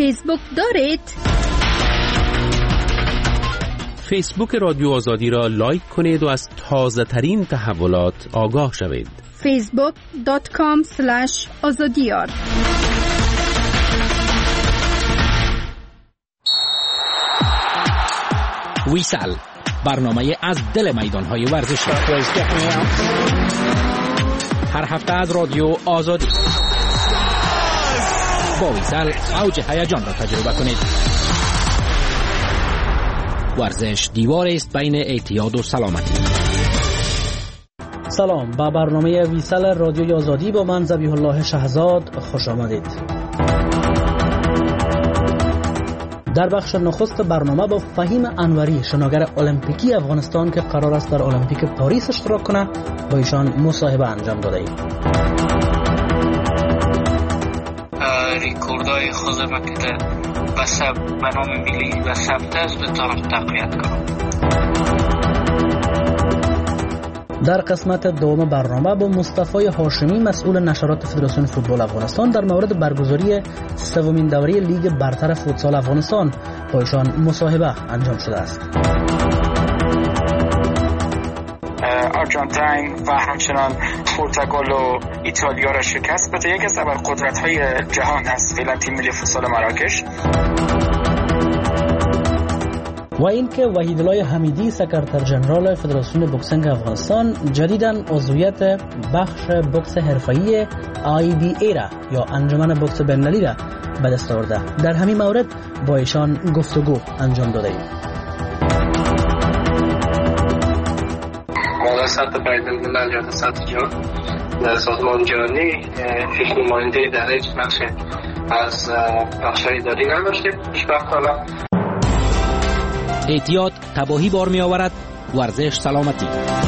فیسبوک دارید؟ فیسبوک رادیو آزادی را لایک کنید و از تازه ترین تحولات آگاه شوید. facebook.com/azadiyar. ویسل، برنامه از دل میدان‌های ورزشی. هر هفته از رادیو آزادی. با ویسل اوج هیجان را تجربه کنید. ورزش دیواری است بین اعتیاد و سلامتی. سلام، به برنامه ویسل رادیوی آزادی با من ذبیح الله شهزاد خوش آمدید. در بخش نخست برنامه با فهیم انوری، شناگر المپیکی افغانستان که قرار است در المپیک پاریس اشتراک کنه، با ایشان مصاحبه انجام داده ایم. ریکوردهای خودم که به نام ملی و ثبت است بتانم تقویت کنم. در قسمت دوم برنامه با مصطفی هاشمی، مسئول نشرات فدراسیون فوتبال افغانستان، در مورد برگزاری سومین دوره لیگ برتر فوتسال افغانستان با ایشان مصاحبه انجام شده است. آرژانتین و همچنان پرتغال و ایتالیا را شکست بده. یکی از ابرقدرت‌های جهان هست فعلا تیم ملی فوتسال مراکش. و اینکه وحیدالله حمیدی، سکرتر جنرال فدراسیون بوکسینگ افغانستان، جدیداً عضویت بخش بوکس حرفه‌ای IBA را یا انجمن بوکس بین‌المللی را به دست آورده. در همین مورد با ایشان گفتگو انجام داده ایم. مالا سطح بین‌الملل یا سطح جهان در سازمان جهانی هیچ نماینده در هیچ بخش از بخش‌های اداری نداشتیم. خوشبختانه اعتیاد تباهی بار می آورد، ورزش سلامتی.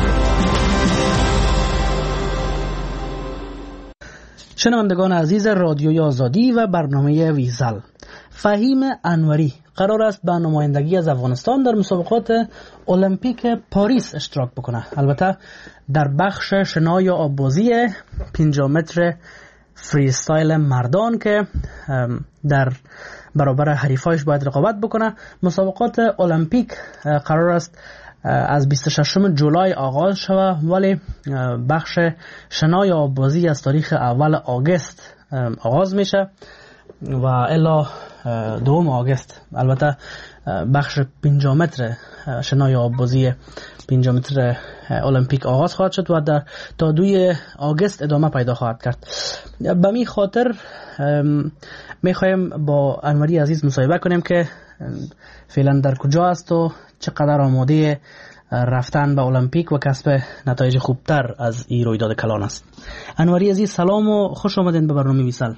شنوندگان عزیز رادیوی آزادی و برنامه ویزل، فهیم انوری قرار است به نمایندگی از افغانستان در مسابقات المپیک پاریس اشتراک بکنه. البته در بخش شنا یا آببازی 50 متر فری استایل مردان که در برابر حریفایش باید رقابت بکنه. مسابقات المپیک قرار است از 26 جولای آغاز شود، ولی بخش شنا یا آببازی از تاریخ اول آگوست آغاز میشه و الی 2 آگوست. البته بخش 50 متر شنا یا آببازی 50 متر المپیک آغاز خواهد شد و تا 2 آگوست ادامه پیدا خواهد کرد. به می خاطر میخوایم با انوری عزیز مصاحبه کنیم که فعلا در کجا است و چقدر آماده رفتن به المپیک و کسب نتایج خوبتر از این رویداد کلان است. انوری عزیز سلام و خوش آمدین به برنامه ویسل.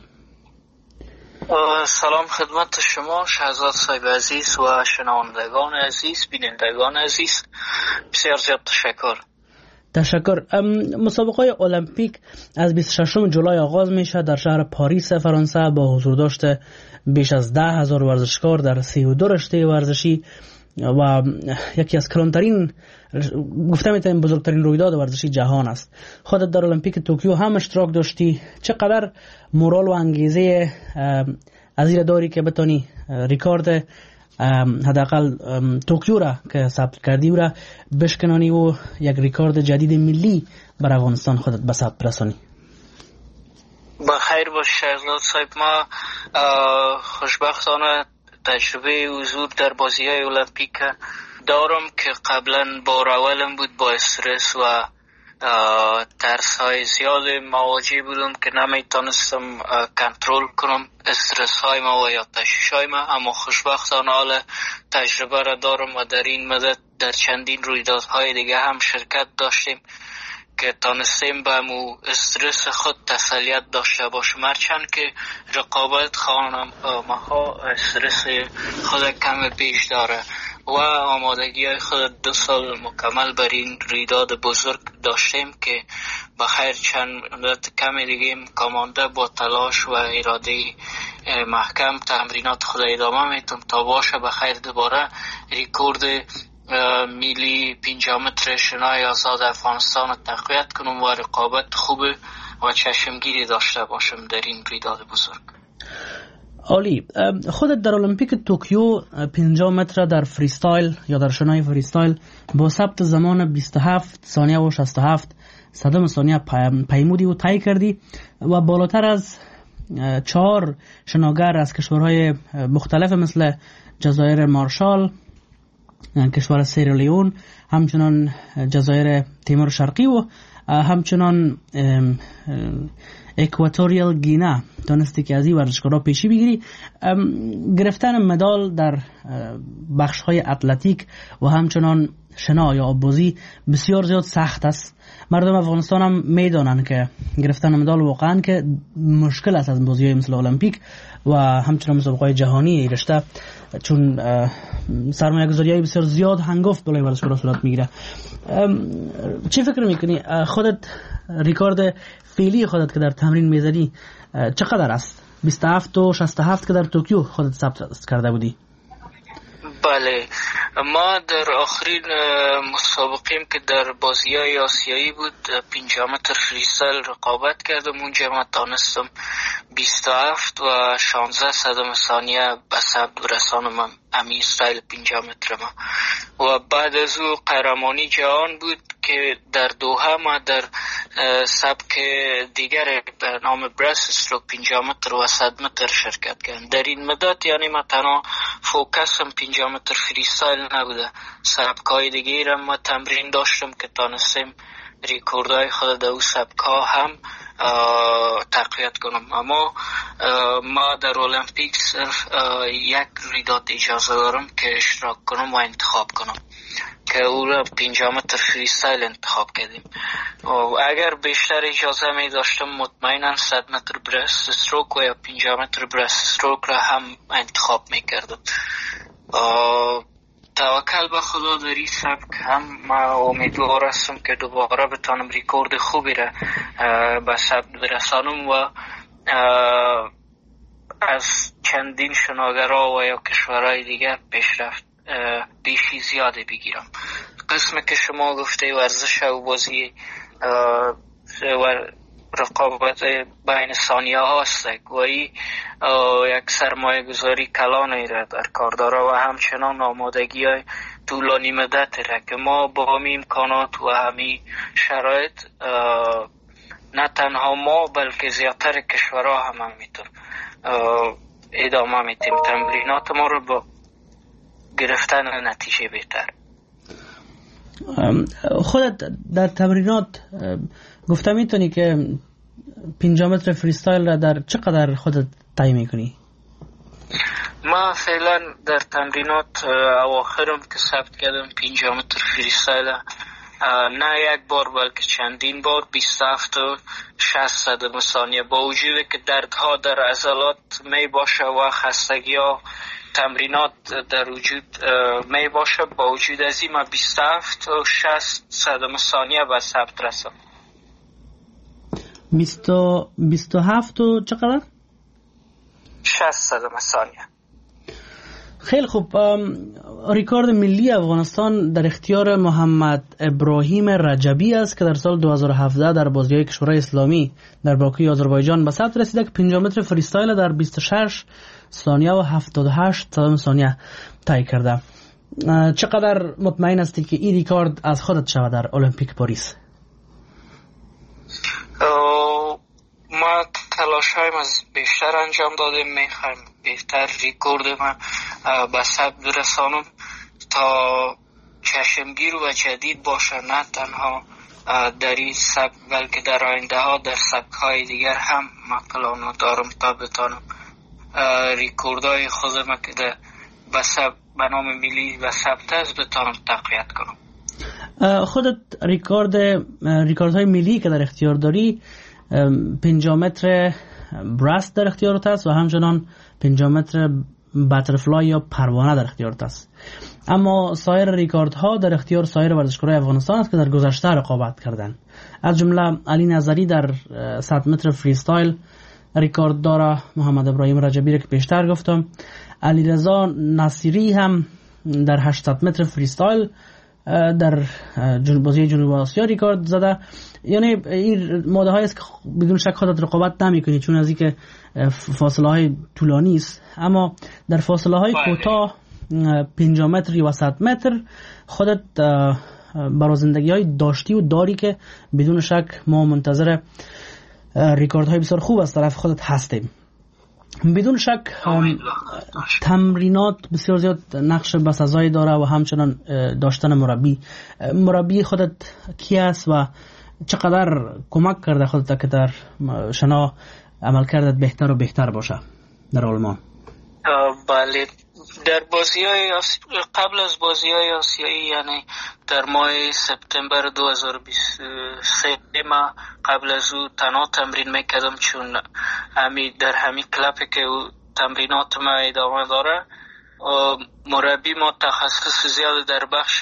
سلام خدمت شما شهزاد صاحب عزیز و شنوندگان عزیز، بینندگان عزیز، بسیار زیاد تشکر. مسابقه المپیک از 26 جولای آغاز میشه در شهر پاریس فرانسه با حضور داشته بیش از 10,000 ورزشکار در 32 رشته ورزشی و یکی از کلانترین، گفته میتونیم بزرگترین رویداد ورزشی جهان است. خودت در المپیک توکیو هم اشتراک داشتی، چقدر مورال و انگیزه از این داری که بتونی ریکارد حداقل توکیو را که ثبت کردی و را بشکنانی و یک ریکارد جدید ملی بر افغانستان خودت به ثبت رسانی؟ بخیر باش شهزاد صاحب. ما خوشبختانه تجربه حضور در بازی‌های المپیک دارم که قبلا بار اولم بود. با استرس و ترس‌های زیاد مواجه بودم که نمیتونستم کنترل کنم استرس‌های ما و یا تشویش‌های ما، اما خوشبختانه حال تجربه را دارم و در این مدت در چندین رویدادهای دیگه هم شرکت داشتیم که تانستیم به مو استرس خود تسلیت داشته باشم. هرچند که رقابت خانم‌ها استرس خود کم پیش داره و آمادگی خود 2 سال مکمل بر این رویداد بزرگ داشتیم که بخیر چند مدت کم دیگه کامانده با تلاش و اراده محکم تمرینات خود ادامه میتونم تا باشه بخیر دوباره ریکورد میلی 50 متر شنای آزاد افغانستان رو تقویت کنم و رقابت خوب و چشمگیری داشته باشم در این رویداد بزرگ. عالی. خودت در المپیک توکیو 50 متر در فریستایل یا در شنای فریستایل با ثبت زمان 27 ثانیه و 67 صدم ثانیه پیمودی و طی کردی و بالاتر از 4 شناگر از کشورهای مختلف مثل جزایر مارشال، کشور سیرالیون، همچنان جزایر تیمور شرقی و همچنان اکواتوریال گینا تونستی که از این ورزشکارها پیشی بگیری. گرفتن مدال در بخش‌های اتلتیک و همچنان شنا یا آب‌بازی بسیار زیاد سخت است. مردم افغانستان هم میدانن که گرفتن مدال واقعا که مشکل است از بازی‌های مثل المپیک و همچنان مسابقات جهانی رشته، چون سرمایه‌گذاری‌های بسیار زیاد هنگفت بالای ورزشکارها صورت میگیره. چی فکر میکنی خودت ریکارد فعلی خودت که در تمرین میزدی چقدر است؟ 27 و 67 که در توکیو خودت ثبت کرده بودی. بله، ما در آخرین مسابقیم که در بازی‌های آسیایی بود 50 متر فریستایل رقابت کردم. اونجا ما تانستم 27 و 16 صدم ثانیه به ثبت برسانم امی استایل 50 متر ما. و بعد از او قهرمانی جهان بود که در دوحه ما در سبک دیگر به نام برست استروک 50 متر و 100 متر شرکت کردم. در این مدت یعنی ما تنها فوکسم 50 متر فریستایل نبوده، سبکای دیگر هم ما تمرین داشتم که تانستیم ریکوردهای خود در او سبکا هم تقویت کنم. اما ما در المپیک صرف یک رویداد اجازه دارم که اشتراک کنم و انتخاب کنم که او را 50 متر فریستایل انتخاب کردیم. اگر بیشتر اجازه می داشتم مطمئنا 100 متر برست استروک و یا 50 متر برست استروک را هم انتخاب می کردم. توکل به خدا در این سبک هم ما امیدوار هستم که دوباره بتانم ریکورد خوبی را به ثبت برسانم و از چندین شناگرها و یا کشورهای دیگر پیشرفت بیشی زیاده بگیرم. قسم که شما گفته ورزش و بازی و رقابت بین ثانیه هاست و این یک سرمایه گذاری کلانی را در کار داره و همچنان آمادگی های طولانی مدت را که ما با همین امکانات و همین شرایط نه تنها ما بلکه زیادتر کشورها هم همینطور ادامه میتیم تمرینات ما رو با گرفتن نتیجه بهتر. خودت در تمرینات گفته میتونی که 50 متر فریستایل را در چقدر خودت طی میکنی؟ ما فعلا در تمرینات اواخرم که ثبت کردم 50 متر فریستایل نه یک بار بلکه چندین بار 27 و 60 ثانیه با وجودی که دردها در عضلات می باشه و خستگی ها تمرینات در وجود می باشه، با وجود از این ما 27 و 60 ثانیه به ثبت رسم. 27 و چقدر؟ 60 ثانیه. خیلی خوب. ریکارد ملی افغانستان در اختیار محمد ابراهیم رجبی است که در سال 2017 در بازی‌های کشورهای اسلامی در باکوی آذربایجان به ثبت رسیده که 50 متر فریستایل در 26 ثانیه و 78 ثانیه طی کرده. چقدر مطمئن هستی که این ریکارد از خودت شود در المپیک پاریس؟ ما تلاش‌هایم از بیشتر انجام دادیم، میخوایم بهتر ریکورد ما به ثبت برسانم تا چشمگیر و جدید باشه، نه تنها در این سبک بلکه در آینده ها در سبک‌های دیگر هم ما پلان دارم تا بتانم ریکوردهای خودم که به نام ملی و ثبت است بتانم تقویت کنم. خودت ریکوردهای ملی که در اختیار داری 50 متر برست در اختیارت است و همچنان 50 متر باترفلای یا پروانه در اختیارت است، اما سایر ریکاردها در اختیار سایر ورزشکاران افغانستان است که در گذشته رقابت کردند. از جمله علی نظری در 100 متر فریستایل ریکارد داره، محمد ابراهیم رجبی را که پیشتر گفتم، علیرضا نصیری هم در 800 متر فریستایل در بازی جنوب آسیا ریکارد زده. یعنی این ماده هایی است که بدون شک خودت رقابت نمی‌کنی، چون از اینکه فاصله های طولانی است، اما در فاصله های کوتاه 50 متر و 100 متر خودت برازندگی های داشتی و داری که بدون شک ما منتظر ریکارد های بسیار خوب از طرف خودت هستیم. بدون شک تمرینات بسیار زیاد نقش بسزایی داره و همچنان داشتن مربی خودت کی است و چقدر کمک کرده خودت که در شنا عملکردت بهتر و بهتر باشه در آلمان؟ بله، در بازی‌های قبل از بازی‌های آسیایی، یعنی در ماه سپتامبر 2023 ما قبل از او تنها تمرین میکردم، چون در همین کلپی که تمرینات ما ادامه داره. مربی ما تخصص زیاد در بخش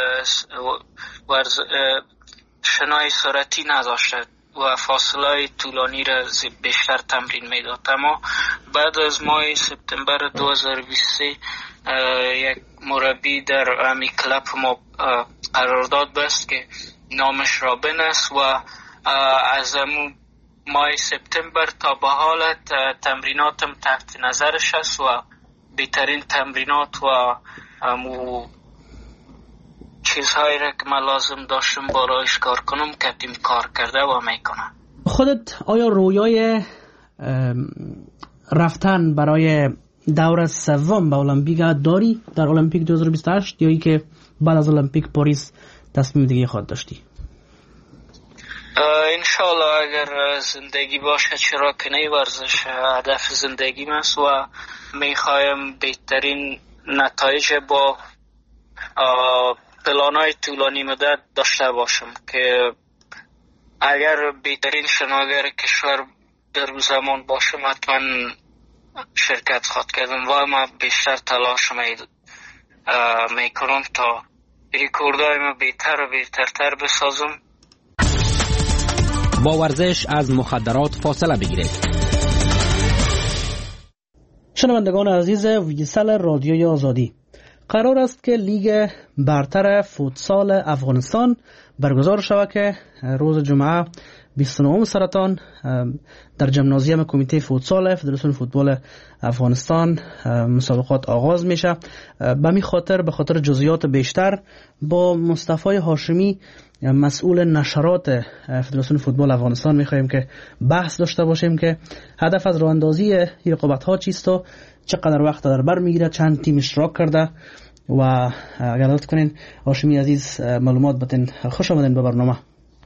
شنای سرعتی نداشته و فاصله طولانی را بیشتر تمرین میداد. اما بعد از ماه سپتامبر 2023 یک مربی در امی کلاب ما قرارداد بست که نامش رابن است و از ماه سپتامبر تا به حال تمریناتم تحت نظرش است و بهترین تمرینات و چیزهایی را که من لازم داشتم برایش کار کنم کتیم کار کرده و میکنم. خودت آیا رویای رفتن برای دور سوم به المپیک داری در المپیک 2028 یا ای که بعد از المپیک پاریس تصمیم دیگه خود داشتی؟ انشالله اگر زندگی باشه چرا که نه، ورزش هدف زندگیم است و میخوایم بهترین نتایج با پلانای طولانی مدت داشته باشم که اگر بهترین شناگر کشور در زمان باشم حتما شرکت خواهد کردم و ما بیشتر تلاش میکنم تا ریکوردهای ما بهتر و بهترتر بسازم. با ورزش از مخدرات فاصله بگیرید. شنوندگان عزیز ویسال رادیوی آزادی، قرار است که لیگ برتر فوتسال افغانستان برگزار شود که روز جمعه 29 سرطان در جمنازیوم کمیته فوتسال فدراسیون فوتبال افغانستان مسابقات آغاز میشه. به خاطر جزئیات بیشتر با مصطفی هاشمی مسئول نشرات فدراسیون فوتبال افغانستان میخواهیم که بحث داشته باشیم که هدف از راه اندازی این رقابت ها چیست و چقدر وقت در بر میگیره، چند تیم اشتراک کرده و اگر لطف کنین هاشمی عزیز معلومات بدین. خوش آمدین به برنامه.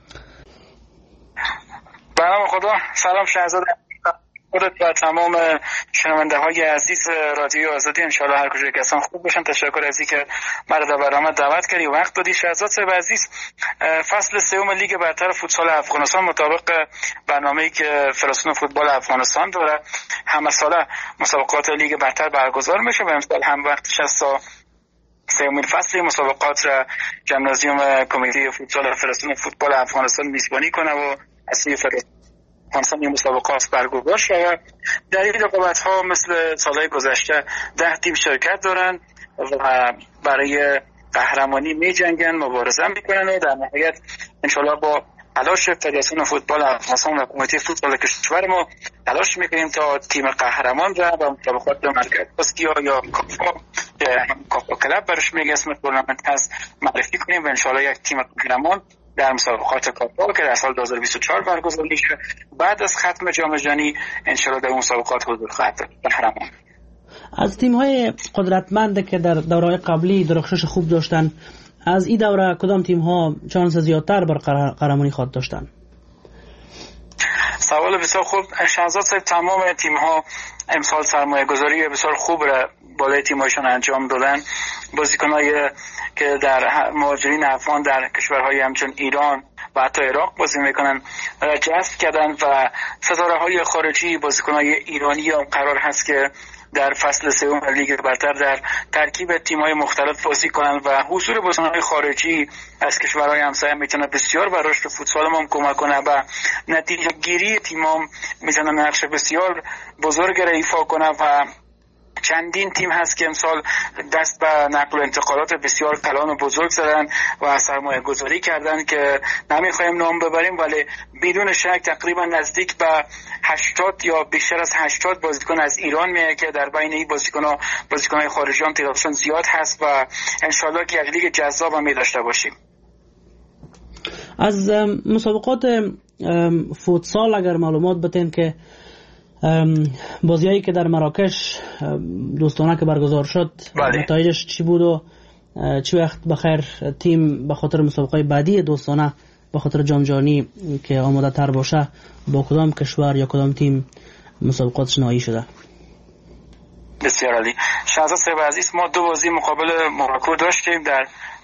خدا سلام شهزاده خودت و تمام شنونده های عزیز رادیو آزادی. انشاءالله هر کجای کسان خوب باشن. تشکر از اینکه مرا در برنامه دعوت کردی و وقت دادی. شهزاد صاحب عزیز، فصل سوم لیگ برتر فوتسال افغانستان مطابق برنامه‌ای که فدراسیون فوتبال افغانستان داره همه ساله مسابقات لیگ برتر برگزار میشه و امسال هم وقتش است سومین فصل مسابقات را جمنازیوم کمیته فوتسال فدراسیون فوتبال افغانستان میزبانی کنه و اصلی افغانستان این مسابقات برگزار شود. در این رقابت ها مثل سالهای گذشته 10 تیم شرکت دارن و برای قهرمانی می جنگن، مبارزه میکنن و در نهایت انشالله با تلاش فدراسیون فوتبال افغانستان و کمیته فوتبال کشور ما تلاش میکنیم تا تیم قهرمان را با مسابقات مرکز آسیا یا کافا کلاب برش میگه اسم تورنمنت هست معرفی کنیم و انشالله یک تیم قهرمان در مسابقات کاپا که در سال 2024 برگزار میشه بعد از ختم جام جهانی انشالله در مسابقات حضور خواهد داشت قهرمان. از تیم‌های قدرتمند که در دوره‌های قبلی درخشش خوب داشتن، از این دوره کدام تیم‌ها شانس زیادتر بر قهرمانی خواهد داشتن؟ سوال بسیار خوب شهزاد صاحب. تمام تیم‌ها امسال سرمایه‌گذاری بسیار خوب را بالای تیم‌هاشون انجام دادن. بازیکن‌های که در مهاجرین افغان در کشورهای همچون ایران و حتی عراق بازی میکنن جذب کردن و ستاره‌های خارجی بازیکن‌های ایرانی هم قرار هست که در فصل سوم لیگ برتر در ترکیب تیم‌های مختلف بازی کنند و حضور بازیکن‌های خارجی از کشورهای همسایه میتونه بسیار بر رشد فوتسال ما کمک کنه و نتیجه گیری تیم‌ها میتونه نقش بسیار بزرگ را ایفا کنه و چندین تیم هست که امسال دست به نقل و انتقالات بسیار کلان و بزرگ زدن و سرمایه گذاری کردن که نمیخوایم نام ببریم، ولی بدون شک تقریبا نزدیک به 80 یا بیشتر از 80 بازیکن از ایران میاد که در بین این بازیکن‌های خارجی هم تعدادشون زیاد هست و انشالله که یک لیگ جذاب هم داشته باشیم. از مسابقات فوتسال اگر معلومات بدین که بازیایی که در مراکش دوستانه که برگزار شد نتایجش چی بود و چی وقت بخیر تیم به خاطر مسابقه بعدی دوستانه به خاطر جام جهانی که آماده تر باشه با کدام کشور یا کدام تیم مسابقاتش نهایی شده؟ بسیار عالی. شهزاد صاحب عزیز، ما 2 بازی مقابل مراکو داشتیم در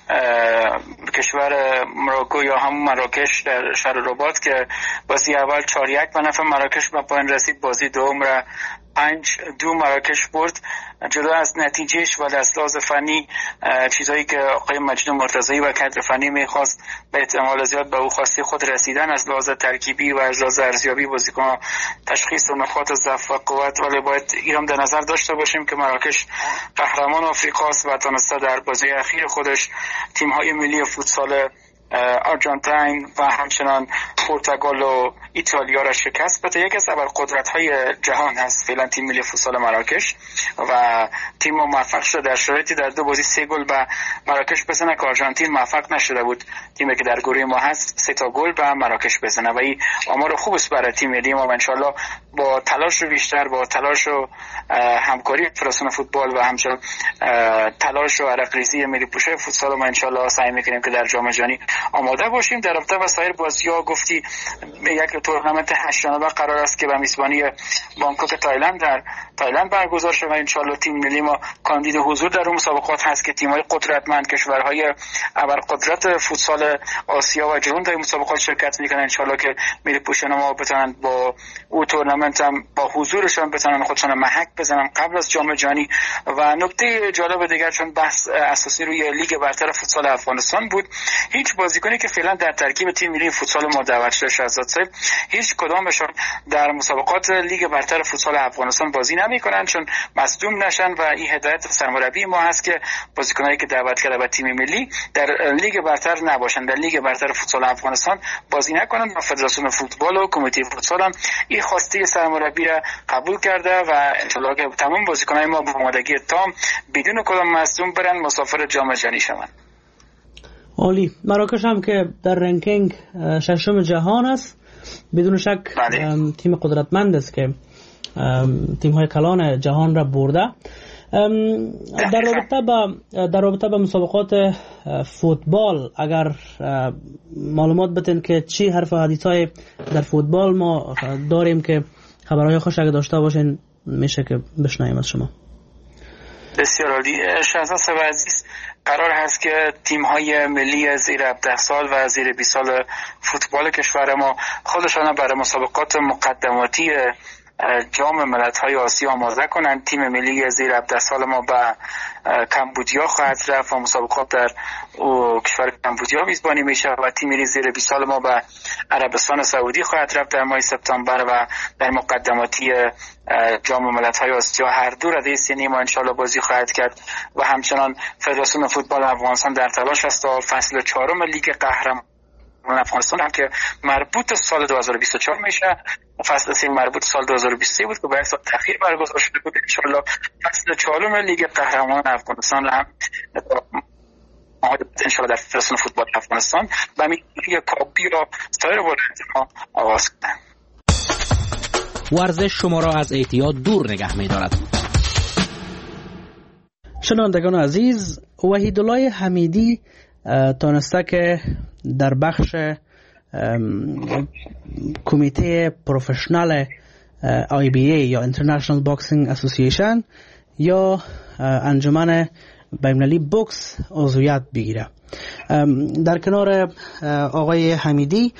کشور مراکو یا همون مراکش در شهر رباط که بازی اول 4-1 به نفع مراکش به پایان رسید. بازی دوم را 5-2 مراکش برد. جدا از نتیجهش و از لحاظ فنی چیزایی که آقای مجید مرتضی و کادر فنی میخواست به احتمال زیاد به او خواسته خود رسیدن. از لحاظ ترکیبی و از لحاظ ارزیابی بازیکن‌ها تشخیص نقاط ضعف و قوت، ولی باید اینم در نظر داشته باشیم که مراکش قهرمان آفریقاست و تونسته در بازی اخیر خودش تیم‌های ملی فوتسال آرژانتین و همچنان پرتغال و ایتالیا را شکست بده. یکی از ابرقدرت‌های جهان هست فعلا تیم ملی فوتسال مراکش و تیم موفق شده در شرایطی در 2 بازی 3 گل به مراکش بزنه که آرژانتین موفق نشده بود. تیمی که در گروه ما هست 3 گل به مراکش بزنه و این آمار خوب است برای تیم ملی ما و انشالله با تلاش بیشتر، با تلاش و همکاری فدراسیون فوتبال و همچنان تلاش و عرق‌ریزی ملی پوشای فوتسال ما انشالله سعی می‌کنیم که در جام جهانی آماده باشیم. در رابطه با سایر بازی‌ها گفتی یک تورنمنت 8 جانبه قرار است که به میزبانی بانکوک تایلند برگزار شود و انشالله تیم ملی ما کاندید حضور در اون مسابقات هست که تیم‌های قدرتمند کشورهای ابرقدرت فوتسال آسیا و جهان در مسابقات شرکت می‌کنن. انشالله که ملی پوشان ما بتونن با اون تورنمنت هم با حضورشون بتونن خودشون محک بزنن قبل از جام جهانی. و نکته جالب دیگر چون بحث اساسی روی لیگ برتر فوتسال افغانستان بود، هیچ بازیکنی که فعلا در ترکیب تیم ملی فوتسال ما دعوت شده شهزاد صاحب هیچ کدامشون در مسابقات لیگ برتر فوتسال افغانستان بازی نمی‌کنن چون مصدوم نشن و این هدایت سرمربی ما هست که بازیکنایی که دعوت کرده به تیم ملی در لیگ برتر نباشن، در لیگ برتر فوتسال افغانستان بازی نکنن. و فدراسیون فوتبال و کمیته فوتسال هم این خواسته سرمربی را قبول کرده و انشالله که تمام بازیکنای ما با آمادگی تام بدون کدام مصدوم برن مسافر جام جهانی شوند. عالی. مراکش هم که در رنکینگ 6 جهان است بدون شک تیم قدرتمند است که تیم‌های کلان جهان را برده. در رابطه با مسابقات فوتبال اگر معلومات بدین که چی حرف و حدیث‌های در فوتبال ما داریم که خبرهای خوش اگه داشته باشین میشه که بشنویم از شما. بسیار عالی. شهزاد صاحب عزیز، قرار هست که تیم‌های ملی زیر 17 سال و زیر 20 سال فوتبال کشور ما خودشان برای مسابقات مقدماتی جام ملت‌های آسیا آماده کنند. تیم ملی زیر 17 سال ما به کمبودیا خواهد رفت و مسابقات در کشور کمبودیا میزبانی میشه و تیم ملی زیر 20 سال ما به عربستان سعودی خواهد رفت در ماه سپتامبر و در مقدماتی جام ملت‌های آسیا هر دو رده سنی ما انشالله بازی خواهد کرد. و همچنان فدراسیون فوتبال افغانستان در تلاش است تا فصل 4 لیگ قهرمانان افغانستان هم که مربوط سال 2024 میشه، فصل 3 مربوط سال 2023 بود که با یک سال تأخیر برگزار شده بود. انشالله فصل 4 لیگ قهرمانان افغانستان هم انشالله در فدراسیون فوتبال افغانستان و لیگ کاپی را سایر ولایت‌ها آغاز کنند. ورزش شما را از اعتیاد دور نگه می‌دارد. شنوندگان عزیز، وحیدالله حمیدی تانسته که در بخش کمیته پروفشنال IBA یا International Boxing Association یا انجمن بین‌المللی بوکس عضویت بگیره. در کنار آقای حمیدی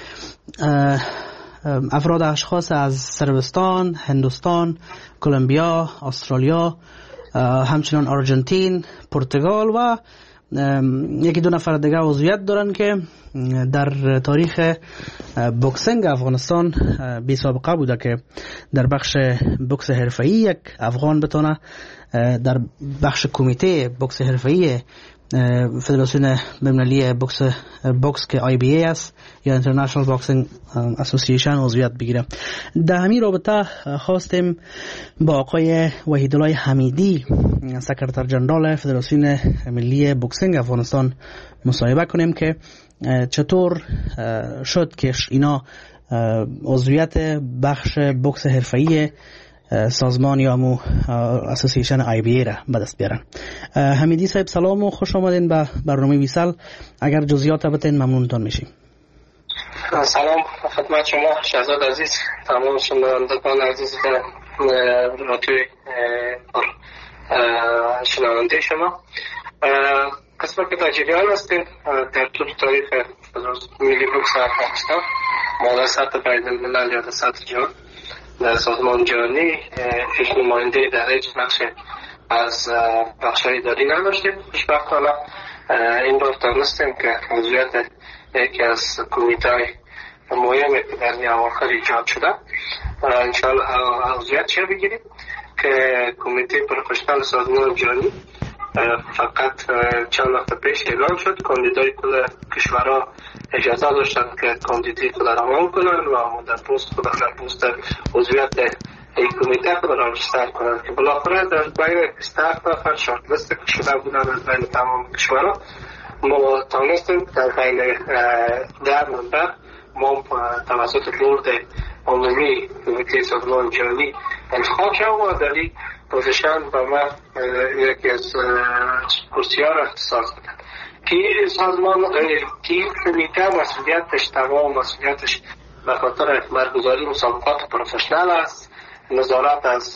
افراد اشخاص از صربستان، هندوستان، کلمبیا، استرالیا، همچنان آرژانتین، پرتغال و یکی دو نفر دیگه عضویت دارن که در تاریخ بوکسینگ افغانستان بی سابقه بوده که در بخش بوکس حرفه‌ای یک افغان بتونه در بخش کمیته بوکس حرفه‌ای فدراسیون بین‌المللی بوکس که IBA است یا اینترنشنال باکسینگ اسوسییشن عضویت بگیره. در همین رابطه خواستیم با آقای وحیدالله حمیدی سکرتر جنرال فدراسیون ملی بوکسینگ افغانستان مصاحبه کنیم که چطور شد که اینا عضویت بخش بوکس حرفه‌ای سازمان یا مو اسوسییشن IBA را به دست بیارن. حمیدی صاحب سلام و خوش آمدین به برنامه ویسال. اگر جزئیات بتین ممنونتان میشیم. سلام خدمت شما شهزاد عزیز، تمام شنوندگان عزیز رادیوی شنونده شما. قسمت که تجربیان هستیم در طول تاریخ ملی بوکس افغانستان ما در سطح بین الملل یا در سطح جهان در سازمان جهانی هیچ نماینده در هیچ بخش از بخش‌های اداری نداشتیم. خوشبختانه این بار تونستیم که عضویت یکی از کمیته‌های مهمی که در اواخر ایجاد شده انشاءالله عضویتش بگیریم که کمیته پروفشنال سازمان جهانی فقط چند وقت پیش اعلام شد کاندیدای کل کشورها اجازه داشتن که کاندیدی خود را اعلام کنند و در پست خود در پست عضویت این کمیته خود را رجیستر کنند که بالاخره در بین 27 نفر شارت لیست شده بودند از بین تمام کشورها. ما تونستیم در بین 10 نفر ما توسط بورد عمومی کمیته سازمان جهانی انتخاب شدیم و در این پوزیشن به من یکی از کرسی‌ها را اختصاص دادن که سازمان که کمیته مسئولیتش تمام مسئولیتش به خاطر برگزاری مسابقات پروفشنال است، نظارت از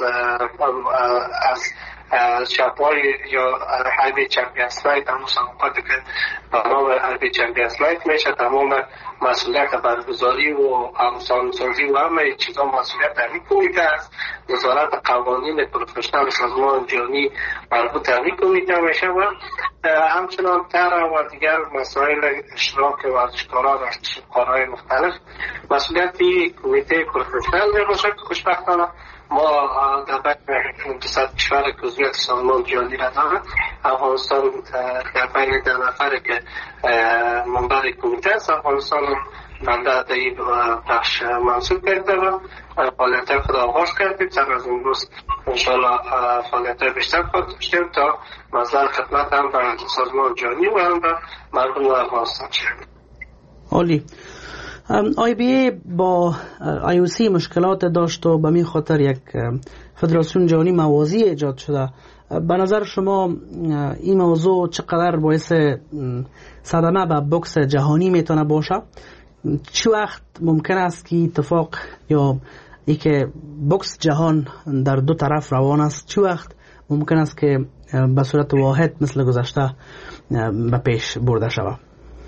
چپای یا حربی چمپیونز لیگ هم مسابقاتی که به نام حربی چمپیونز لیگ میشه تمام مسئولیت برگزاری و همسانسازی و همه چیزا مسئولیت همین کمیته است. نظارت قوانین پروفشنال سازمان جهانی مربوط همین کمیته میشه و همچنان تر و دیگر مسائل اشتراک ورزشکاران و اشتراک‌های مختلف مسئولیتی کمیته پروفشنال میباشه که خوشبختانه ما در بین 200 کشور که عضویت سازمان جهانی را دارد افغانستان در بین 10 نفر که منبع کمیته است افغانستان بنده در این بخش منصوب کرده و فعالیت خود آغاز کردیم. سر از امروز انشاءالله فعالیت بیشتر خواهد داشتیم تا مظهر خدمت هم به سازمان جهانی و هم به مردم افغانستان شد. عالی. IBA با IOC مشکلات داشت و به می خاطر یک فدراسیون جهانی موازی ایجاد شده. به نظر شما این موضوع چقدر باعث صدمه به بوکس جهانی میتونه باشه؟ چه وقت ممکن است که اتفاق یا ای که بوکس جهان در دو طرف روان است چه وقت ممکن است که به صورت واحد مثل گذشته به پیش برده شود؟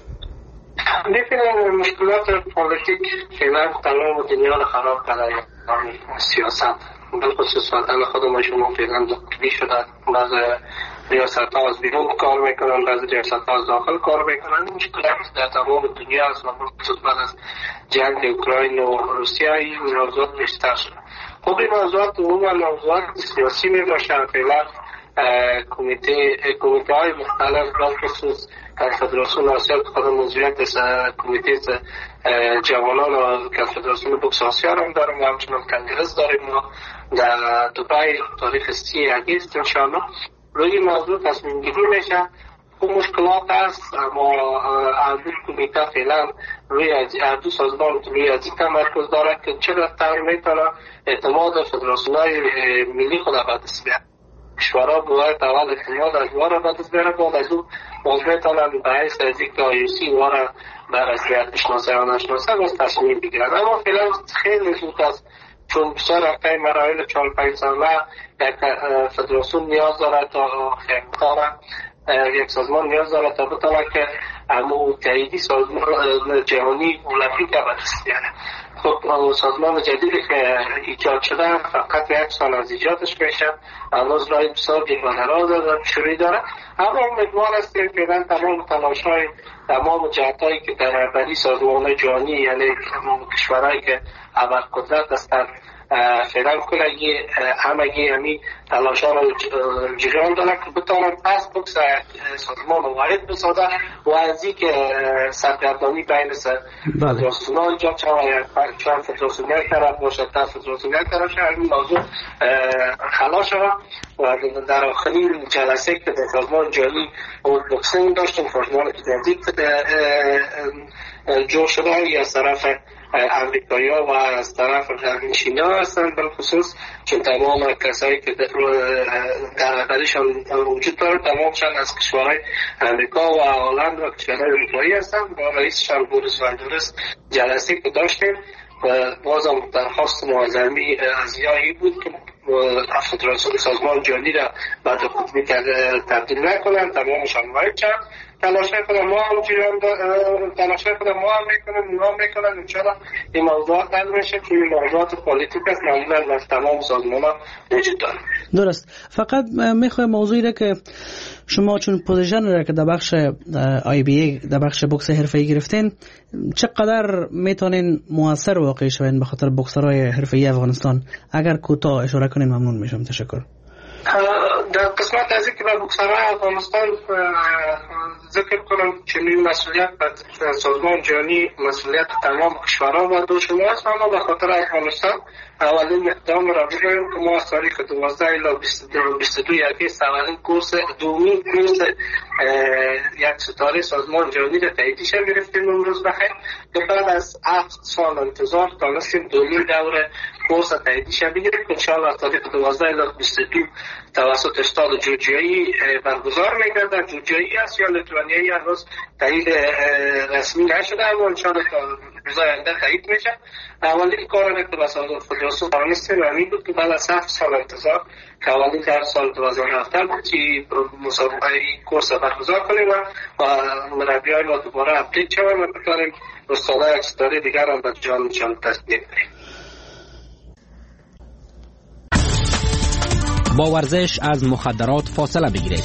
دیگه مشکلات پولیتیک فعلا تمام دنیا رو خراب کرده سیاست بالخصوص وطن خودمون شما فعلا داخلی شده. بعض ریاست ها از بیرون کار میکنن، بعض ریاست ها از داخل کار میکنن. این مشکلات در تمام دنیا است و بالخصوص بعد از جنگ اوکراین و روسیه این موضوعات بیشتر شده. خب این موضوعات عموما موضوعات سیاسی میباشن. فعلا کمیته های مختلف بالخصوص فدراسیون آسیا که خودم عضویت کمیته جوانان و فدراسیون بوکس آسیا هم دارم و همچنان کنگرس داریم و در دبی تاریخ 30 اگست انشاءالله روی موضوع تصمیم گیری میشه. خب مشکلات هست اما اردو کمیته فعلا روی اردو سازمان روی از این تمرکز داره که چرا تر میتونه اعتماد فدراسیون های ملی خود به دست بیاره. کشورها باید اول اعتماد از وارا به دست بیاره بعد از او باز میتونن به حیث از یک آیوسی وارا بر رسمیت بشناسه یا نشناسه باز تصمیم بگیرن. اما فعلا خیلی زود است چون بسیار رفته مراحل 4-5 ساله یک فدراسیون نیاز داره تا یک سازمان نیاز داره تا بتونه که اما تاییدی سازمان جهانی المپیک است. خب سازمان جدیدی که ایجاد شده فقط 1 سال از ایجادش میشه، هنوز راه بسیار دراز و شروعی داره، اما امیدوار هستیم که تمام تلاش‌های تمام جهت‌هایی که در رهبری سازمان جهانی، یعنی تمام کشورهایی که ابرقدرت هستند، فعلا کلگی همگی همی تلاش‌ها را جریان دارن که بتوانند پس بکس سازمان واحد بسازن و از این که سرگردانی بین فدراسیون‌ها ایجاد شود، چند فدراسیون یک طرف باشد تا فدراسیون یک طرف شود، این موضوع خلاص شود. و در آخرین جلسه که در سازمان جهانی بوکسینگ داشتیم، سازمان جدید جور شده از طرف امریکایی‌ها و از طرف غربنشین‌ها هستند، بالخصوص چون تمام کسایی که در رهبریشان وجود دارند تمامشان از کشورهای امریکا و هلند و کشورهای اروپایی هستند. با رئیسشان بوریس واندورس جلسه که داشتیم و بازم درخواست معظمی از یایی بود که فدراسیون سازمان جهانی را بعد قطبی تبدیل نکنند، تمامشان واحد شوند. تلاشای خود ما هم میکنن انشاءالله این موضوعات حل میشه که این موضوعات پولیتیک است، معمولا در تمام سازمان ها وجود داره. درست. فقط میخوام موضوعی را که شما چون پوزیشن را که در بخش IBA در بخش بوکس حرفه‌ای گرفتین، چقدر میتونین موثر واقع شوین به خاطر بوکسرهای حرفه‌ای افغانستان؟ اگر کوتاه اشاره کنین ممنون میشم. تشکر. در قسمت از اینکه به بوکسرهای افغانستان ذکر کنم چنین مسئولیت به سازمان جهانی مسئولیت تمام کشورها و دو شما است، اما به خاطر افغانستان اولین اقدام را بگویم که ما از تاریخ 12 الی 22 اگست اولین دومین کورس یک ستاره سازمان جهانی را تاییدیش گرفتیم امروز بخیر که بعد از 7 سال انتظار تانستیم دومین دوره کورس تاییدیش بگیریم که انشاءالله از تاریخ 12 الی 22 توسط استاد جورجیایی برگزار می‌گردد. جورجیایی است یا لیتوانیایی هنوز تایید رسمی نشده، اما انشاءالله تا روزهای آینده تایید میشه. اولین کار که بسازد فدراسیون دانستیم همین بود که بعد از 7 سال انتظار که اولین در سال 2017 بود که مسابقه این کورس برگزار کنیم و مربیای ما دوباره اپدیت شویم و بتوانیم استادای یک ستاره دیگر هم در جهان تصدیق کنیم. با ورزش از مخدرات فاصله بگیرید.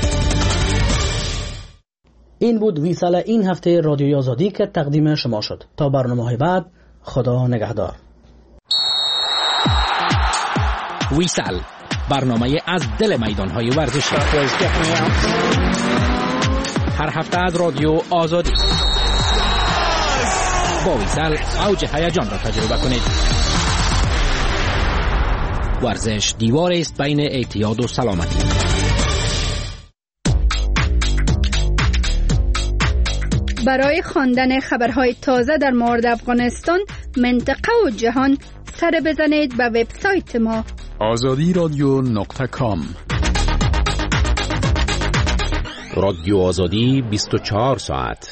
این بود ویسال این هفته رادیوی آزادی که تقدیم شما شد. تا برنامه بعد، خدا نگهدار. ویسال، برنامه از دل میدان‌های ورزشی. هر هفته از رادیو آزادی. با ویسال اوج هیجان را تجربه کنید. ورزش دیواری است بین اعتیاد و سلامتی. برای خواندن خبرهای تازه در مورد افغانستان، منطقه و جهان، سر بزنید به وبسایت ما azadiradio.com. رادیو آزادی 24 ساعت.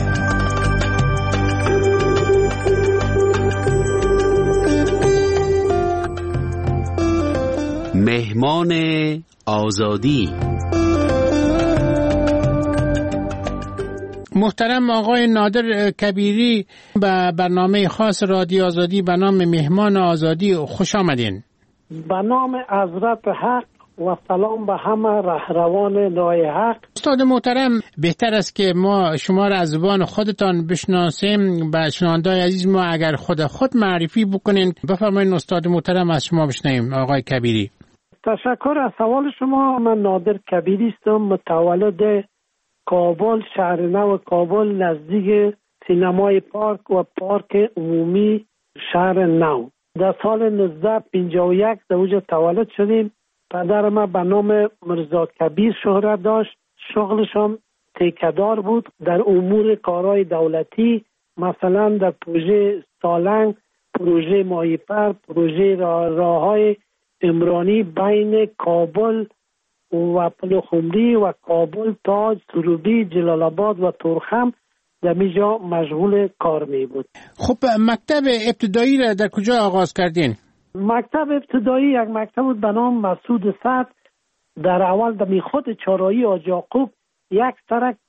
مهمان آزادی. محترم آقای نادر کبیری، به برنامه خاص رادیو آزادی به نام مهمان آزادی خوش آمدین. به نام حضرت حق و سلام به همه رهروان نای حق. استاد محترم، بهتر است که ما شما را از زبان خودتان بشناسیم. به شنوندگان عزیز ما اگر خود معرفی بکنین بفرمایید. استاد محترم از شما بشنویم. آقای کبیری. تشکر از سوال شما. من نادر کبیری هستم، متولد کابل، شهر نو کابل، نزدیک سینمای پارک و پارک عمومی شهر نو. در سال 1951 در اونجا تولد شدیم. پدر ما به نام مرزا کبیر شهرت داشت. شغلشان تیکه‌دار بود در امور کارهای دولتی، مثلا در پروژه سالنگ، پروژه ماهیپر، پروژه راههای عمرانی بین کابل و پلخمری و کابل، تاج، سروبی، جلال آباد و تورخم در اینجا مشغول کار می بود. خب مکتب ابتدایی را در کجا آغاز کردین؟ مکتب ابتدایی یک مکتب بود به نام مسعود سعد. در اول در خود چهارراهی حاج یعقوب یک سرک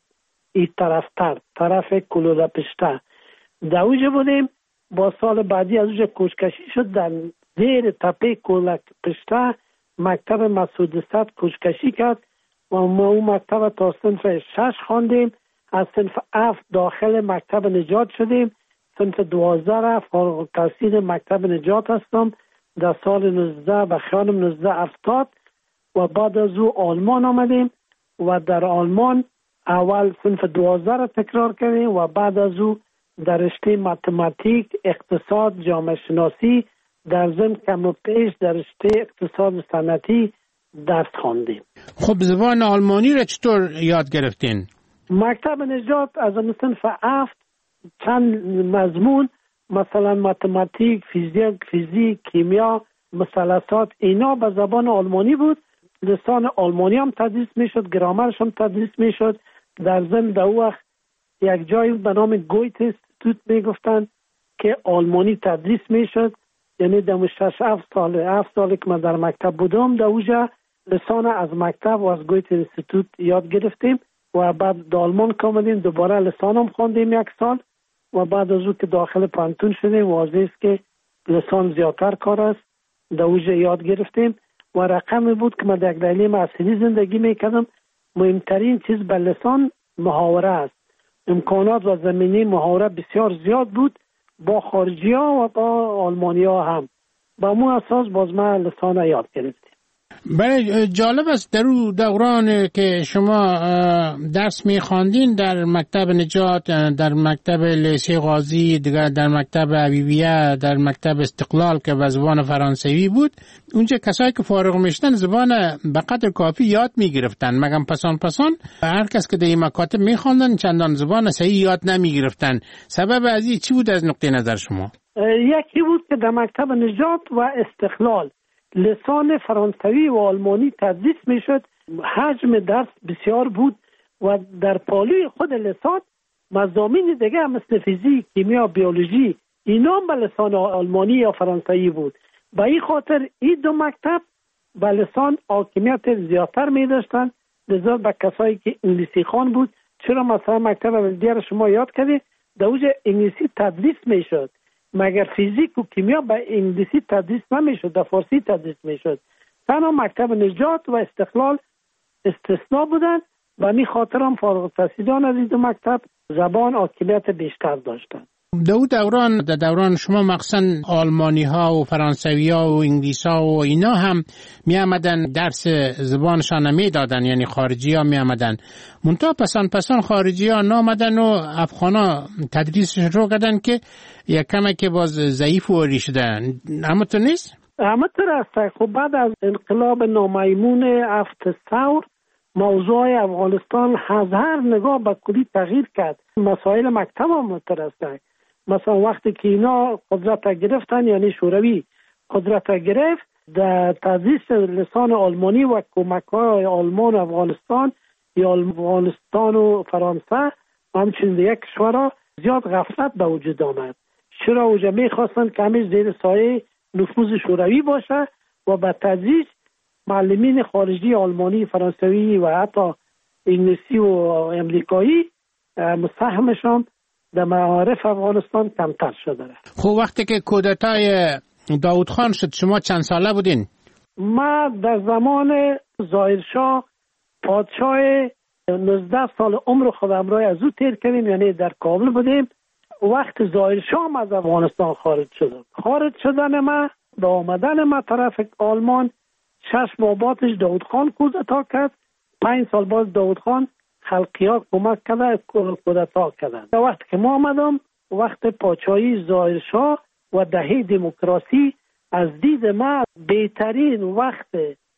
این طرفتر، طرف کلوله پشته در اوجه بودیم. با سال بعدی از اوجه کوچکشی شد، در زیر تپه کلوله پشته مکتب مسعود صدر کوچکشی کرد و ما اون مکتب تا صنف 6 خواندیم. از صنف 7 داخل مکتب نجات شدیم. صنف 12 فارغ التحصیل مکتب نجات هستم در سال 19 و خانم 1970 و بعد از او آلمان آمدیم و در آلمان اول صنف 12 را تکرار کردیم و بعد از او در رشته متماتیک، اقتصاد، جامعه شناسی در ضمن کم و پیش در رشته اقتصاد صنعتی درس خواندیم. خب زبان آلمانی را چطور یاد گرفتین؟ مکتب نجات از صنف 7 چند مضمون مثلا متماتیک، فیزیک، کیمیا، مثلثات اینا به زبان آلمانی بود. لسان آلمانی هم تدریس میشد، گرامرش هم تدریس میشد. در ضمن در وقت یک جایی به نام گویت استیتوت میگفتن که آلمانی تدریس میشد. یعنی در 7 سال که من در مکتب بودم در اوجه لسان از مکتب و از گویت استیتوت یاد گرفتیم و بعد در آلمان کامدیم دوباره لسان هم خواندیم 1 سال و بعد از او که داخل پانتون شدیم واضح است که لسان زیادتر کار است در اوجه یاد گرفتیم و رقمی بود که من در دلیل اصلی زندگی میکردم. مهمترین چیز به لسان محاوره است. امکانات و زمینه محاوره بسیار زیاد بود با خارجی ها و با آلمانی ها هم. با مو اساس باز من لسان یاد گرفتیم. بله جالب است در اون دوران که شما درس می‌خواندین در مکتب نجات، در مکتب لیسه غازی، دیگر در مکتب عبیبیه، در مکتب استقلال که به زبان فرانسوی بود، اونجا کسایی که فارغ میشدن زبان به قدر کافی یاد میگرفتن، مگم پسان هر کس که در این مکاتب می‌خواندن چندان زبان صحیح یاد نمیگرفتن. سبب از این چی بود از نقطه نظر شما؟ یکی بود که در مکتب نجات و استقلال لسان فرانسوی و آلمانی تدریس میشد. حجم درس بسیار بود و در پالوی خود لسان مضامین دیگه مثل فیزیک، کیمیا، بیولوژی اینا به لسان آلمانی یا فرانسوی بود. به این خاطر این دو مکتب به لسان حاکمیت زیادتر می داشتن لذا به کسایی که انگلیسی خوان بود. چرا مثلا مکتب دیگر شما یاد کردید در اوجه انگلیسی تدریس میشد، مگر فیزیک و کیمیا به انگلیسی تدریس نمیشد، در فارسی تدریس میشد. تنها مکتب نجات و استقلال استثناء بودند و می خاطر هم فارغ التحصیلان از این دو مکتب زبان حاکمیت بیشتر داشتند. در دوران شما مخصوصا آلمانی ها و فرانسوی ها و انگلیس ها و اینا هم می آمدن درس زبانشان نمی دادن، یعنی خارجی ها می آمدن. منتها پسان خارجی ها نامدن و افغان ها تدریسش رو کردن که یک کمه که باز ضعیف و ری شدن. اما تو نیست؟ اما تو راست. خب بعد از انقلاب نامیمون 7 ثور موضوع افغانستان از هر نگاه به کلی تغییر کرد. مسائل مکتب هم مترسته. مثلا وقتی که اینا قدرت گرفتن، یعنی شوروی قدرت گرفت، در تدریس لسان آلمانی و کمک‌های آلمان و افغانستان یا افغانستان و فرانسه همچنین دیگه کشورها زیاد غفلت به وجود آمد. چرا اوجه میخواستن که همیشه زیر سایه نفوذ شوروی باشه و به تدریس معلمین خارجی آلمانی، فرانسوی و حتی انگلیسی و امریکایی مساهمشان در معارف افغانستان کمتر شده. خب وقتی که کودتای داود خان شد شما چند ساله بودین؟ ما در زمان ظاهرشاه پادشاه 19 سال عمر خودم را از او تیر کردیم، یعنی در کابل بودیم. وقت ظاهرشاه از افغانستان خارج شدن ما به آمدن ما طرف آلمان 6 ماه بعدش داود خان کودتا کرد. 5 سال بعد داود خان خلقیات کمک کرده کودتا کردن. وقتی که ما آمدم وقت پادشاهی ظاهرشاه و دهه دموکراسی از دید ما بهترین وقت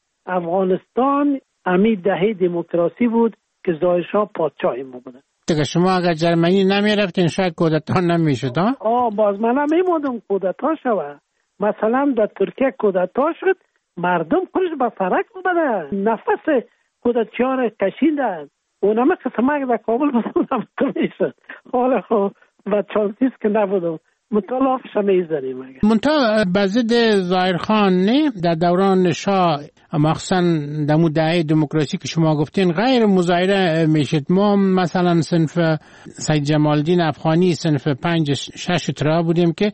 افغانستان همین دهه دموکراسی بود که ظاهرشاه پادشاهی ما بود. دیگه شما اگر جرمنی نمی رفتین شاید کودتا نمیشد. باز من نمیموندم کودتا شود. مثلا در ترکیه کودتا شد، مردم خودش به سرک اومده، نفس کودتچیان را کشیدن. اونم قسمه که در کابل بودم میشد. حالا خب و چانسیست که نبودم. مطالعاتش میزنیم. منتها بزد ظاهرخان نه در دوران شاه مخصوصا دمو دعای دموکراسی که شما گفتین غیر مظاهره میشد. ما مثلا صنف سید جمال الدین افغانی صنف 5-6 ترا بودیم که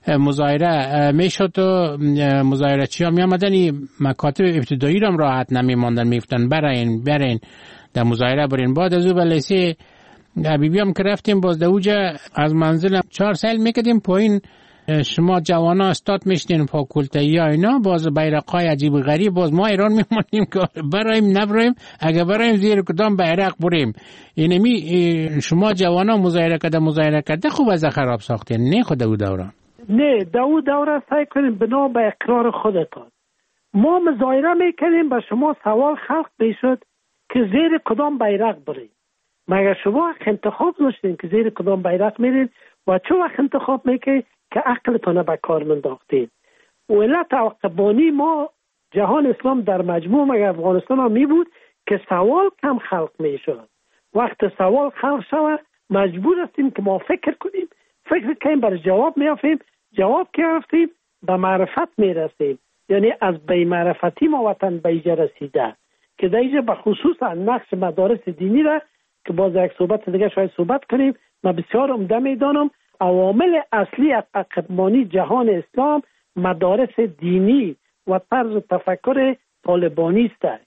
مظاهره میشد و مظاهره چی ها می آمدن مکاتب ابتدایی رو هم راحت نمی ماندن، میفتن برین در مظاهره برین. بعد از او به لیسه حبیبی هم که رفتیم باز در اوجه از منزل 4 سال میکدیم پایین شما جوانا استاد میشتین فاکولتایی ها اینا باز بیرقای عجیب غریب باز ما ایران میمانیم که برایم نبرایم اگه برایم زیر کدام بیرق بریم. اینمی شما جوانا مظاهره کرده خوب از خراب ساختین نه خود او دوران نه دو دوره سعی کنیم بنا به اقرار خودتان. ما مظاهره میکنیم به شما سوال خلق میشد که زیر کدام بیرق بریم. مگر شما انتخاب داشتین که زیر کدام بیرق میرین و چه وقت انتخاب میکنید که عقلتان به کار منداختین. و علت عقبانی ما جهان اسلام در مجموع مگر افغانستان هم می بود که سوال کم خلق میشد. وقت سوال خلق شود مجبور هستیم که ما فکر کنیم بر جواب میافیم. جواب که رفتیم به معرفت میرسیم. یعنی از بی معرفتی ما وطن به ایجا رسیده که در ایجا به خصوص نقش مدارس دینی را که باز یک صحبت دیگه شاید صحبت کنیم من بسیار عمده میدانم. عوامل اصلی عقبمانی جهان اسلام مدارس دینی و طرز تفکر طالبانی است.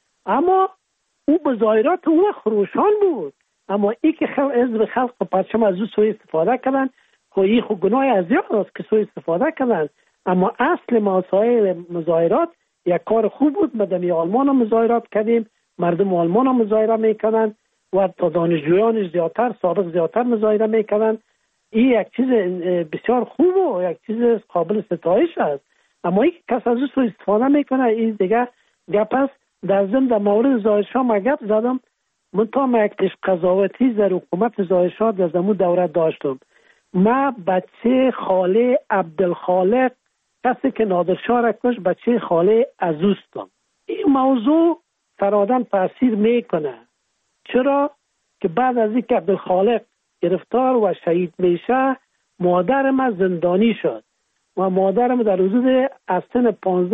اما او بظاهرات او خروشان بود، اما ای که حزب خلق و پرچم از او سوء استفاده کردن خو ای خو گناه از است که سوء استفاده کردن. اما اصل مسائل مظاهرات یک کار خوب بود. مدنی آلمان هم مظاهرات کردیم، مردم آلمان هم مظاهره میکنن و تا دانشجویانش زیادتر مظاهره میکنن. این یک چیز بسیار خوب و یک چیز قابل ستایش است. اما این کس از او استفاده میکنه این دیگه گپ است. در ضمن در مورد ظاهرشاه ما گپ زدم. من تا یک قضاوتی در حکومت ظاهرشاه در زمان دوره داشتم. ما بچه خاله عبدالخالق کسی که نادرشاه را کش بچه خاله عزوستم. این موضوع فرادن تاثیر میکنه. چرا؟ که بعد از اینکه عبدالخالق گرفتار و شهید میشه مادرم زندانی شد و مادرم در حدود از سن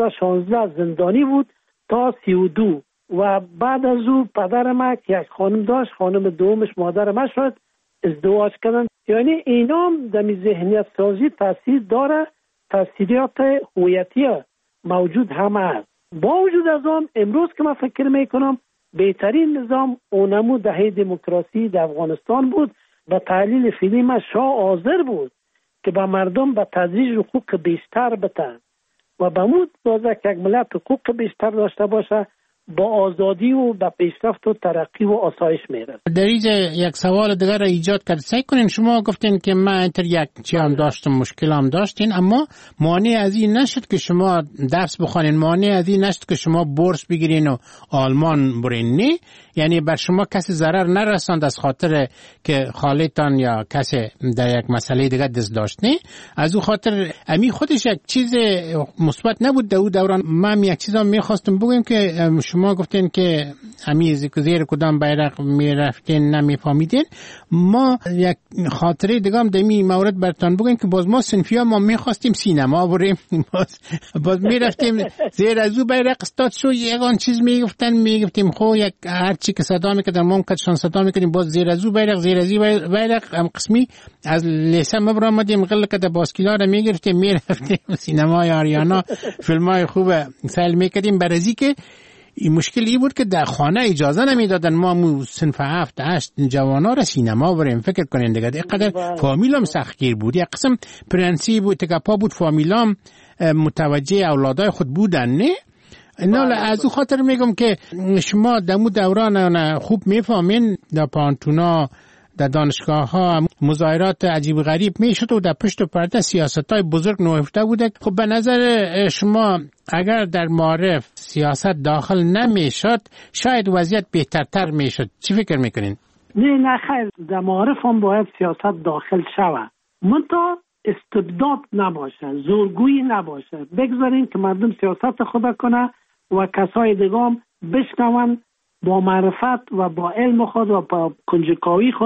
15-16 زندانی بود تا 32 و بعد از او پدرم که یک خانم داشت، خانم دومش مادرم شد، ازدواج کردن. یعنی اینا هم در ذهنیت سازی تاثیر داره. تاثیرات هویتی موجود هم است. با وجود از آن امروز که من فکر میکنم بهترین نظام اونمو دهه دموکراسی در افغانستان بود. به تحلیل فیلم شاه حاضر بود که به مردم به تدریج حقوق بیشتر بتن و به مود دازه که یک ملت حقوق بیشتر داشته باشه با آزادی و به پیشرفت و ترقی و آسایش میرسه. در اینجا یک سوال دیگر را ایجاد کرد. سعی کنین شما گفتین که من انتر یک چی هم داشتم مشکل هم داشتین اما مانع از این نشد که شما درس بخوانین، مانع از این نشد که شما بورس بگیرین و آلمان برین. نه یعنی بر شما کسی ضرر نرساند از خاطر که خالتان یا کسی در یک مسئله دیگه دست داشت. نه از او خاطر امی خودش یک چیز مثبت نبود در دوران. من یک چیزا میخواستم بگم که شما گفتین که امی زیر کدام بیرق میرفتین نمیفهمیدین. ما یک خاطره دیگه هم در این مورد براتون بگم که باز ما صنفیا ما میخواستیم سینما بریم باز میرفتیم زیر از او بیرق استاد شو یگان چیز میگفتیم خو یک هر چی که صدا میکردن ما کدشان صدا میکردیم باز زیر از او بیرق هم قسمی از لیسه مبر آمدیم غل کده باسکیلا رو میگرفتیم میرفتیم سینمای آریانا فیلمای خوب سیل میکردیم. برازی که این مشکل ای بود که در خانه اجازه نمیدادن ما صنف 7-8 جوانا را سینما بریم. فکر کنین دیگه اینقدر فامیلام سختگیر بود. یک قسم پرنسی بود تکپا بود فامیلام متوجه اولادای خود بودن. نه نه از او خاطر میگم که شما دمو دوران خوب میفهمین در پانتونا در دانشگاه ها مظاهرات عجیب غریب میشد و در پشت پرده سیاست های بزرگ نهفته بوده. خب به نظر شما اگر در معارف سیاست داخل نمیشد شاید وضعیت بهترتر میشد. چی فکر میکنین؟ نه خیر، در معارف هم باید سیاست داخل شود، منتها استبداد نباشه، زورگویی نباشه. بگذارین که مردم سیاست خود کنه و کسای دیگه هم بشنون با معرفت و با علم خود و با کنجکاوی خود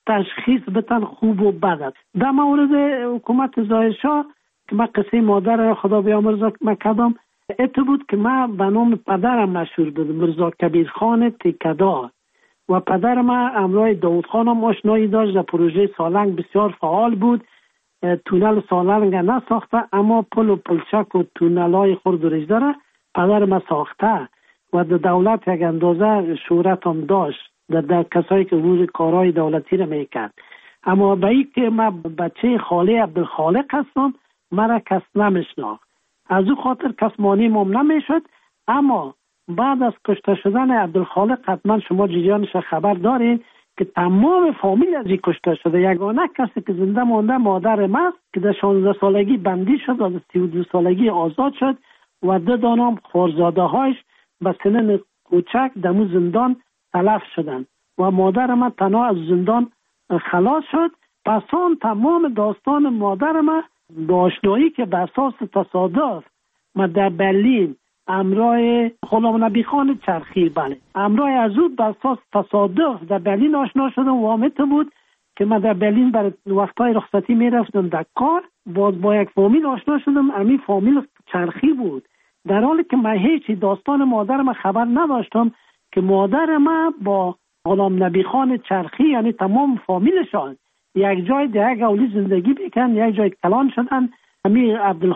تشخیص بتن خوب و بد است. در مورد حکومت ظاهرشاه که من قصه مادر خدا بیامرزه که من کردم، ات بود که من به نام پدرم مشهور بودم، مرزا کبیرخان تکه‌دار، و پدر من همراه داود خانم آشنایی داشت. در پروژه سالنگ بسیار فعال بود. تونل سالنگ نساخته اما پل و پلچک و تونل های خرد و رژده را پدر من ساخته و در دولت یک اندازه شهرت هم داشت در کسایی که روز کارهای دولتی را میکرد. اما به این که من بچه خاله عبدالخالق هستم، مرا کس نمیشناخت. از او خاطر کس مانعم نمیشد. اما بعد از کشته شدن عبدالخالق حتما شما جریانش خبر دارید که تمام فامیل از این کشته شده. یگانه کسی که زنده مانده مادر من که در 16 سالگی بندی شد و در 32 سالگی آزاد شد و 2 دانم خورزاده هایش به سنن کوچک در زندان تلف شدند و مادر من تنها از زندان خلاص شد. پس آن تمام داستان مادر من با آشنایی که به اساس تصادف من در برلین همراه غلام نبی خان چرخی، بله همراه از او به اساس تصادف در برلین آشنا شدم. وامیت بود که من در برلین برای وقتهای رخصتی میرفتم در کار، باز با یک فامیل آشنا شدم. همین فامیل چرخی بود، در حالی که من هیچی داستان مادر من خبر نداشتم که مادر من با غلام نبی خان چرخی یعنی تمام فامیلشان یک جای در یک اولی زندگی بکن، یک جای کلان شدن. همین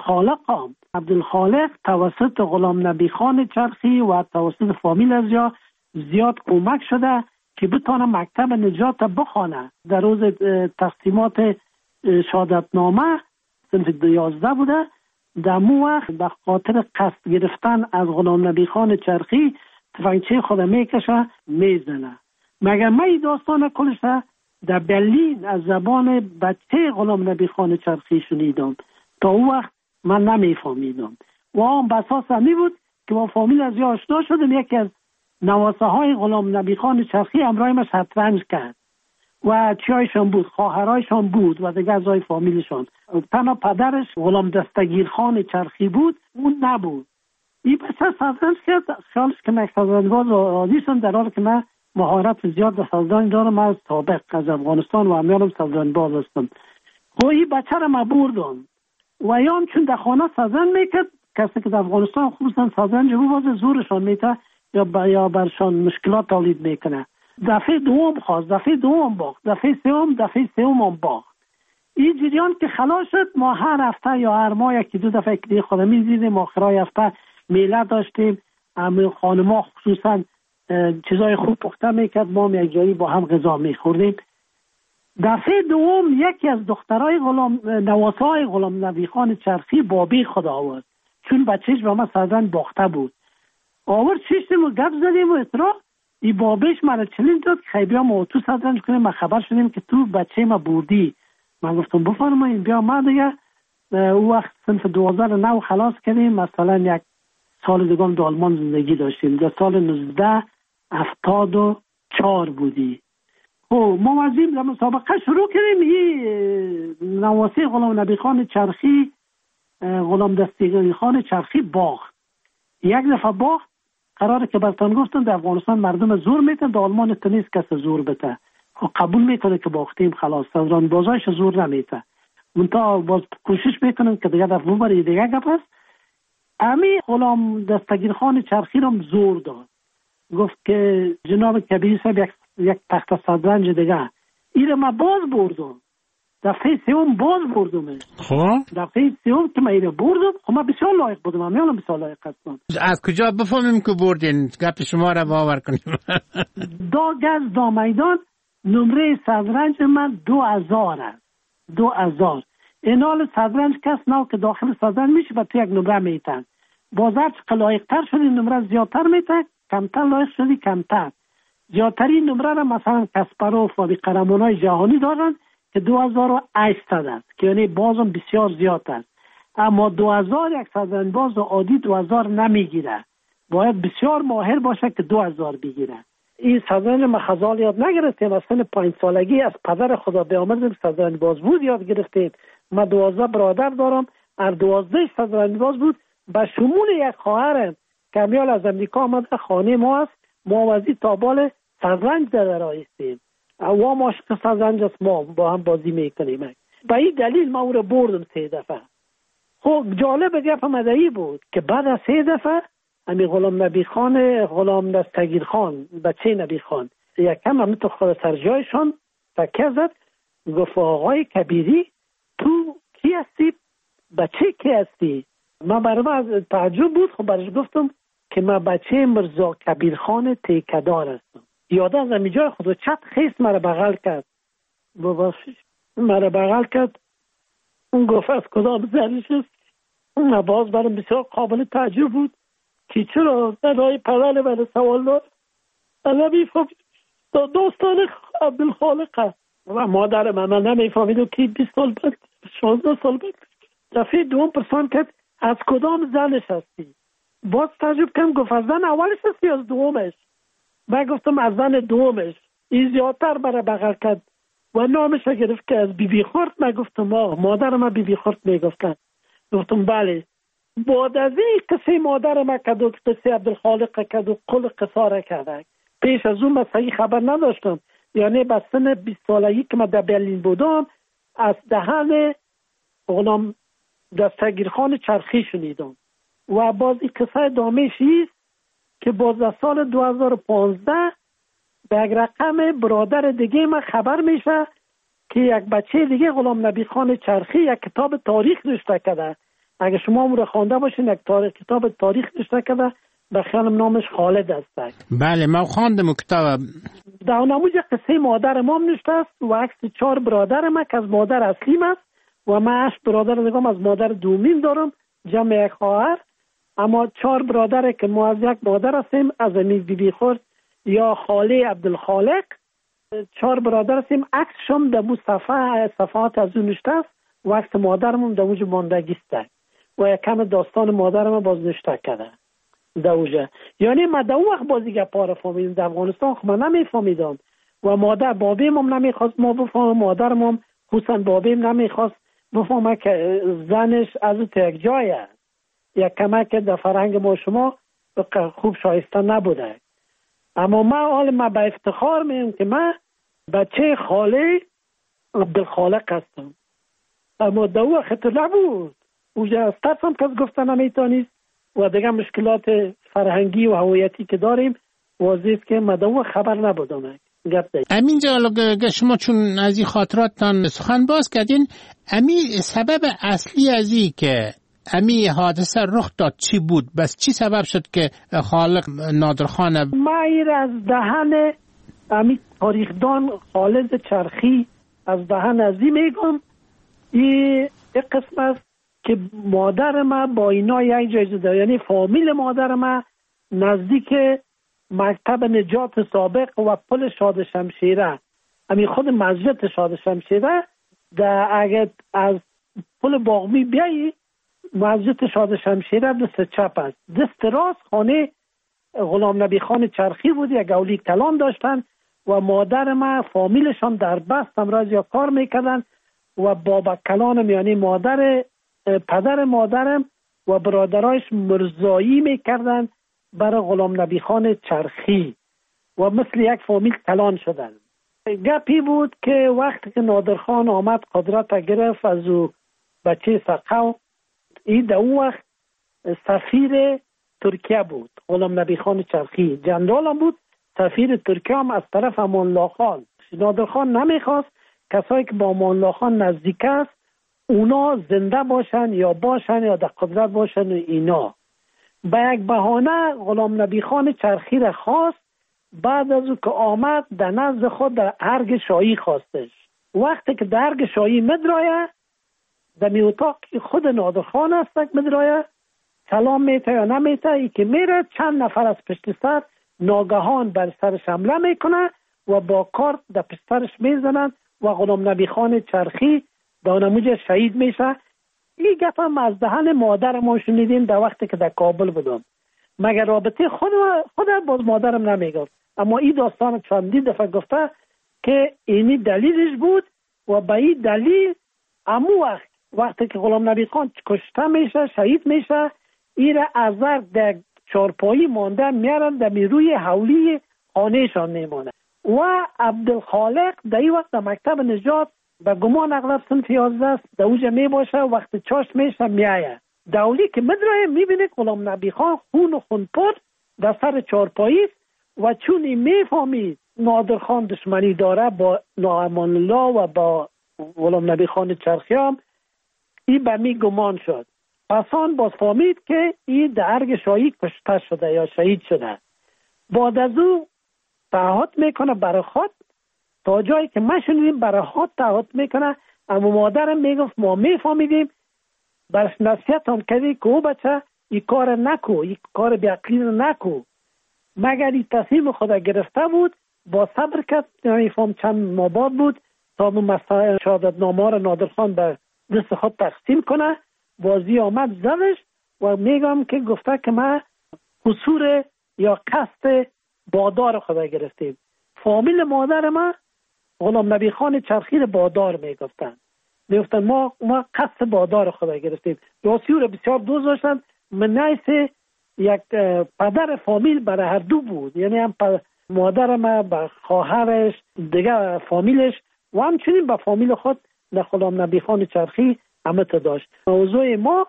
عبدالخالق توسط غلام نبی خان چرخی و توسط فامیل از زیاد کمک شده که بتونه مکتب نجات بخونه. در روز تقسیمات شهادتنامه صنف 11 بوده. در مو وقت به خاطر قصد گرفتن از غلام نبی خان چرخی تفنگچه خود میکشه میزنه. مگر من این داستان کلش در برلین از زبان بچه غلام نبی خان چرخی شنیدم. تا اون وقت من نمیفهمیدم و آن بساس همی بود که با فامیل از آشنا شدم. یکی از نواسه های غلام نبی خان چرخی همراه ما شطرنج کرد و چیایشان بود، خواهرایشان بود و دیگه ازای فامیلشان. تنها پدرش غلام دستگیر خان چرخی بود، اون نبود. این بچه شطرنج کرد، خیالش که من شطرنج‌باز عادیشم، در حالی که من مهارت زیاد در شطرنج دارم. از سابق از افغانستان و همیانم شطرنج‌باز هستم. و این بچه را من بردم و یام چون در خانه شطرنج میکرد. کسی که در افغانستان خصوصا شطرنج باز زورشان میته یا برشان مشکلات تولید میکنه. دفعه دوم خواست، دفعه دوم باخت، دفعه سوم هم باخت. این جریان که خلاص شد، ما هر هفته یا هر ماه یکی 2 دفعه که خودم می‌دیدیم. آخرای هفته میله داشتیم، همه خانم‌ها خصوصا چیزای خوب پخته میکرد، ما یک جایی با هم غذا میخوردیم. دفعه دوم یکی از دخترای نواسای غلام نبی خان چرخی بابی خدا آورد، چون بچهش با ما شطرنج باخته بود. آورد چشتیم و گپ زدیم و اطراف این بابیش من چلنج داد که خیلی ما تو شطرنج کنیم. ما خبر شدیم که تو بچه ما بردی. من گفتم بفرمایید بیا. ما دیگه او وقت صنف 2009 خلاص کردیم. مثلا یک سال دیگه هم در آلمان زندگی داشتیم. در سال 1974 بودی. ما از این مسابقه شروع کردیم. این نواسی غلام نبی خان چرخی غلام دستگیر خان چرخی باخت. یک دفعه باخت. قراره که برتان گفتن در افغانستان مردم زور میتن، در آلمان نیست کس زور بته. قبول میکنه که باختیم خلاص، شطرنج بازایش زور نمیته. منتها باز کوشش میکنن که دیگه دفعه برای دیگه گپ است. امی غلام دستگیر خان چرخی رو زور داد، گفت که جناب کبیر صاحب یک تخت شطرنج دیگه. این ما باز بردم. دفعه سوم باز بردم. خب دفعه سوم که من اینو بردم، خب من بسیار لایق بودم. من بسیار لایق هستم. از کجا بفهمیم که بردین؟ گپ شما را باور کنیم. دا گز دا میدان نمره شطرنج من 2000 است. 2000. این حال شطرنج کس نو که داخل شطرنج میشه و تو یک نمره میتن. باز هر لایق تر شدی نمره زیادتر میتن، کمتر لایق شدی کمتر. زیادترین نمره را مثلا کاسپاروف و قهرمانای جهانی دارن که 2800 است، که یعنی بازم بسیار زیاد است. اما 2000 یک شطرنج باز عادی 2000 نمیگیره، باید بسیار ماهر باشه که 2000 بگیره. این شطرنج ما خزال یاد نگرفتیم، از سن 5 سالگی از پدر خدا بیامرزم شطرنج باز بود یاد گرفتیم. ما 12 برادر دارم، هر 12 شطرنج باز بود، به شمول یک خواهرم که میال از امریکا آمده خانه ما است. ما وزی تابال شطرنج در آیستیم. و ما سازنج است، ما با هم بازی میکنیم. به این دلیل ما او را بردم 3 دفعه. خب جالب گپ مدعی بود که بعد از 3 دفعه امی غلام نبی خان، غلام دستگیر خان، بچه نبی خان یکم هم تو خود سر جایشان تکیه زد، گفت آقای کبیری تو کی هستی؟ بچه کی هستی؟ من برای تعجب بود. خب برش گفتم که من بچه مرزا کبیر خان تیکدار هستم. یاده از امی جای خود چپ خیست مرا بغل کرد، اون گفت از کدام زنش است؟ اون باز برام بسیار قابل تعجب بود که چرا برای پدر من سوال داد. نمی فهمید دوستان عبدالخالق است و مادر من نمیفهمید که 20 سال بعد 16 سال بعد دفعه دوم پرسان کرد از کدام زنش هستی؟ باز تعجب کردم، گفت از زن اولش هستی از دومش؟ من گفتم از زن دومش. این زیادتر برای بغل کرد و نامش گرفت که از بیبی خورد. من گفتم مادر من بیبی خورد میگفتن. گفتم بله. بعد از این قصه مادر من کد و قصه عبدالخالق کد و کل قصاره کرده. پیش از اون من صحیح خبر نداشتم، یعنی به سن 20 سالگی که من در برلین بودم از دهن غلام دستگیر خان چرخی شنیدم. و باز این قصه دامش است که باز از سال 2015 به یک رقم برادر دیگه من خبر میشه که یک بچه دیگه غلام نبی خان چرخی یک کتاب تاریخ نوشته کرده. اگه شما اون رو خوانده باشین، یک کتاب تاریخ نوشته کرده، به خیالم نامش خالد است. بله ما خواندم کتاب. در نموز قصه مادر ما نوشته است و عکس 4 برادر ما که از مادر اصلیم است و من 8 برادر دیگه از مادر دومین دارم، جمع یک خواهر. اما 4 برادر که ما از یک مادر هستیم، از امید بیبی خورد یا خاله عبدالخالق 4 برادر هستیم. عکسشم در مو صفحات از اون نوشته است و عکس مادرمون در اونجا ماندگی است و یکم داستان مادرم باز نوشته کرده در اونجا. یعنی من در اون وقت بازی گپا رو فهمیدم. در افغانستان خب من نمیفهمیدم و مادر بابیم هم نمیخواست ما بفهمم، مادرم هم حسن بابیم نمیخواست بفهمم که زنش از اون یک جای است. یک کمک در فرهنگ ما شما خوب شایسته نبوده. اما من به افتخار میگم که من بچه خاله عبدالخالق هستم. اما در اون وقت نبود. اونجا از ترسم کس گفتن نمیتونید و دیگه مشکلات فرهنگی و هویتی که داریم واضح است که من در اون خبر نبودم. امین جان شما چون از این خاطراتتان سخن باز کردین، امین سبب اصلی از این که امی حادثه رخ داد چی بود؟ بس چی سبب شد که خالق نادرخان ما از دهن امی تاریخدان خالد چرخی از دهن ازی میگم این قسم است که مادر ما با اینا یک جایزه داره. یعنی فامیل مادر ما نزدیک مکتب نجات سابق و پل شاد شمشیره، امی خود مسجد شاد شمشیره در اگر از پل باغمی بیایی مسجد شاد شمشیره دست چپ است. دست راست خانه غلام نبی خان چرخی بود. یک اولی کلان داشتن و مادر ما فامیلشان در بست امراض یا کار میکردن و بابا کلانم یعنی پدر مادرم و برادرایش مرزایی میکردن برای غلام نبی خان چرخی و مثل یک فامیل کلان شدن. گپی بود که وقتی که نادرخان آمد قدرت گرفت از او بچه سقو، این در اون وقت سفیر ترکیه بود. غلام نبی خان چرخی جنرال هم بود، سفیر ترکیه هم از طرف امان الله خان. نادرخان نمیخواست کسایی که با امان الله خان نزدیک است اونا زنده باشن یا در قدرت باشن و اینا. به یک بهانه غلام نبی خان چرخی را خواست. بعد از او که آمد در نزد خود در ارگ شاهی خواستش. وقتی که در ارگ شاهی مدرایه در می اتاق خود نادرخان است مدرایه سلام میته یا نمیته، ای که میره چند نفر از پشت سر ناگهان بر سرش حمله میکنه و با کارت در پشت سرش میزنن و غلام نبی خان چرخی در نموجه شهید میشه. این گپ هم از دهن مادر ما شنیدیم در وقتی که در کابل بودم، مگر رابطه خود باز مادرم نمیگفت. اما این داستان چندین دفعه گفته که اینی دلیلش بود و به این دلیل امو وقتی که غلام نبی خان کشته میشه شهید میشه این را از در چارپایی مانده میارن در روی حولی خانهشان میمانه. و عبدالخالق در این وقت در مکتب نجات به گمان اغلب صنف 11 است، در اوجه می باشه، وقت چاش میشه میایه. دولی که مدرایه میبینه غلام نبی خان خون و خونپر در سر چارپایی و چون این میفهمید نادر خان دشمنی داره با ناامان الله و با غلام نبی خان چرخی هم، این به می گمان شد. پسان باز فهمید که این در ارگ شاهی کشته شده یا شهید شده. بعد از او تعهد میکنه برای خود، تا جایی که ما شنیدیم برای خود تعهد میکنه. اما مادرم میگفت ما میفهمیدیم، برش نصیحت هم کردی که او بچه این کار نکو، این کار بیعقلی نکو. مگر این تصمیم خود گرفته بود، با صبر کرد، نمیفهم چند ماه بعد بود تا مسائل شهادتنامه را نادر خان به دست خود تقسیم کنه. بازی آمد زدش و میگم که گفته که ما قصور یا قصد بادار خدا گرفتیم. فامیل مادر ما غلام نبی خان چرخی بادار میگفتن، میگفتن ما قصد بادار خدا گرفتیم. یاسی را بسیار دوست داشتن. من نیست یک پدر فامیل برای هر دو بود، یعنی هم مادر ما به خواهرش دیگه فامیلش و همچنین به فامیل خود در غلام نبی خان چرخی همت داشت. موضوع ما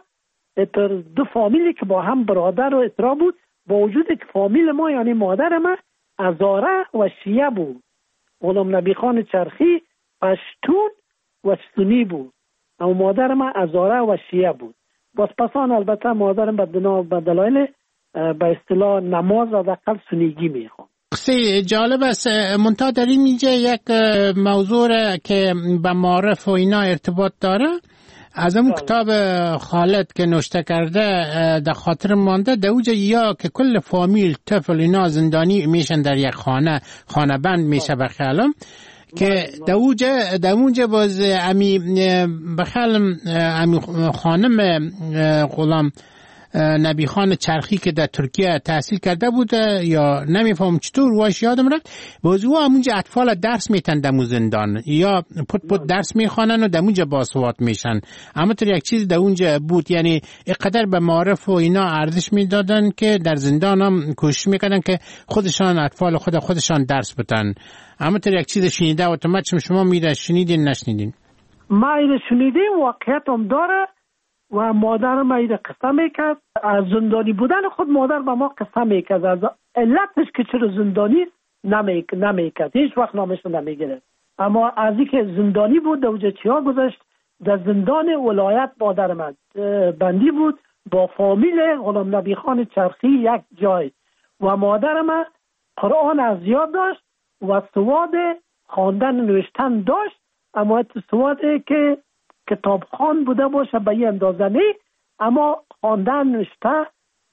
دو فامیلی که با هم برادر و اطراح بود، با وجودی که فامیل ما یعنی مادر ما هزاره و شیعه بود. غلام نبی خان چرخی پشتون و سنی بود، اما مادر ما هزاره و شیعه بود. باز پسان البته مادرم به دلایل به اصطلاح نماز و دقل سنیگی میخوام. قصه جالب است. منتها در اینجا یک موضوع که به معارف و اینا ارتباط داره، از اون کتاب خالد که نوشته کرده در خاطر مانده، در اوجه یا که کل فامیل طفل اینا زندانی میشن در یک خانه بند میشه بخیالم که در اونجا باز امی بخیالم امی خانم غلام نبی خان چرخی که در ترکیه تحصیل کرده بوده یا نمیفهم چطور واش یادم رفت، باز او همونجا اطفال درس میتن دمو زندان یا پت درس میخوانن و دمونجا باسواد میشن. اما تو یک چیز در اونجا بود، یعنی اقدر به معارف و اینا ارزش میدادن که در زندان هم کوشش میکردن که خودشان اطفال خودشان درس بتن. اما تو یک چیز شنیده و تو شما میره شنیدین نشنیدین؟ ما اینو شنیدیم، واقعیت هم داره و مادر ما اینو قصه میکرد. از زندانی بودن خود مادر به ما قصه میکرد، از علتش که چرا زندانی نمیکرد، هیچ وقت نامش نمیگرفت. اما از اینکه زندانی بود دوجه چیا گذاشت، در زندان ولایت مادر من بندی بود با فامیل غلام نبی خان چرخی یک جای و مادر من قرآن از یاد داشت و سواد خواندن نوشتن داشت، اما سوادی که کتابخوان بوده باشه به این اندازه نه، اما خواندن نوشته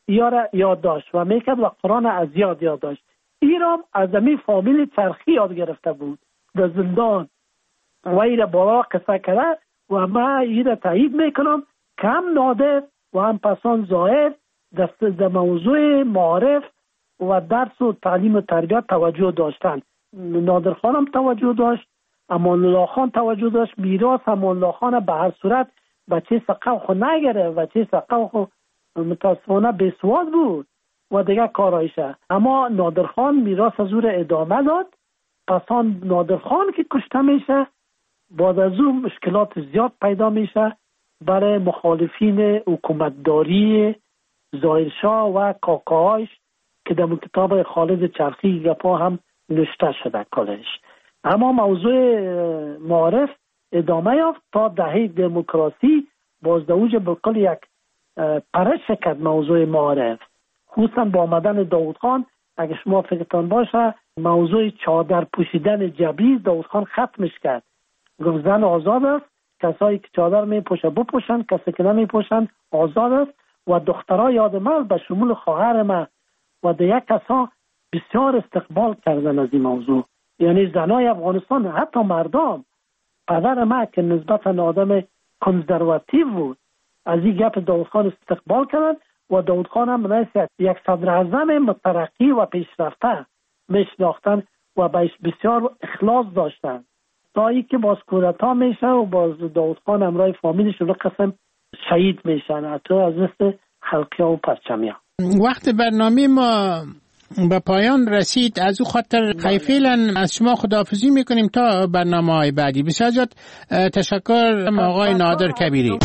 یاد داشت و میکرد و قرآن از یاد داشت. این را از این فامیل چرخی یاد گرفته بود در زندان و این را بالا قصه کرده و من این را تایید میکنم که هم نادر و هم پسان ظاهر در موضوع معارف و درس و تعلیم و تربیت توجه داشتن. نادر خانم توجه داشت، امان الله خان توجه داشت. میراث امان الله خان به هر صورت بچه سقف خو نگره، بچه سقف خو متاسفانه بسواد بود و دیگه کارایشه. اما نادر خان میراث از او ادامه داد. پسان نادر خان که کشته میشه، بعد از اون مشکلات زیاد پیدا میشه برای مخالفین حکومتداری ظاهرشاه و کاکاهاش که در کتاب خالد چرخی گپا هم نوشته شده کلش. اما موضوع معارف ادامه یافت تا دهه دموکراسی. باز در اوج بلکل یک پرش کرد موضوع معارف، خصوصا با آمدن داود خان. اگه شما فکرتان باشه موضوع چادر پوشیدن جبری داود خان ختمش کرد، گفت زن آزاد است، کسایی که چادر می پوشه بپوشن، کسی که نمی پوشن آزاد است. و دخترها یاد من به شمول خواهر من و دیگه کسا بسیار استقبال کردن از این موضوع. یعنی زنای افغانستان، حتی مردم، پدر ما که نسبتا آدم کنزرواتیو بود، از این گپ داود خان استقبال کردن و داود خان هم مناسب یک صدر اعظم مترقی و پیشرفته میشناختن و بهش بسیار اخلاص داشتن. تا ای که باز کودتا میشه و باز داود خان همراه فامیلش رو قسم شهید میشن، حتی از دست خلقی و پرچمی ها. وقت برنامه ما به پایان رسید. از او خاطر فعلا از شما خداحافظی میکنیم تا برنامه‌های بعدی. بسیار زیاد تشکر آقای نادر کبیری.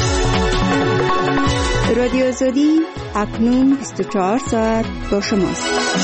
رادیو آزادی اکنون 24 ساعت با شماست.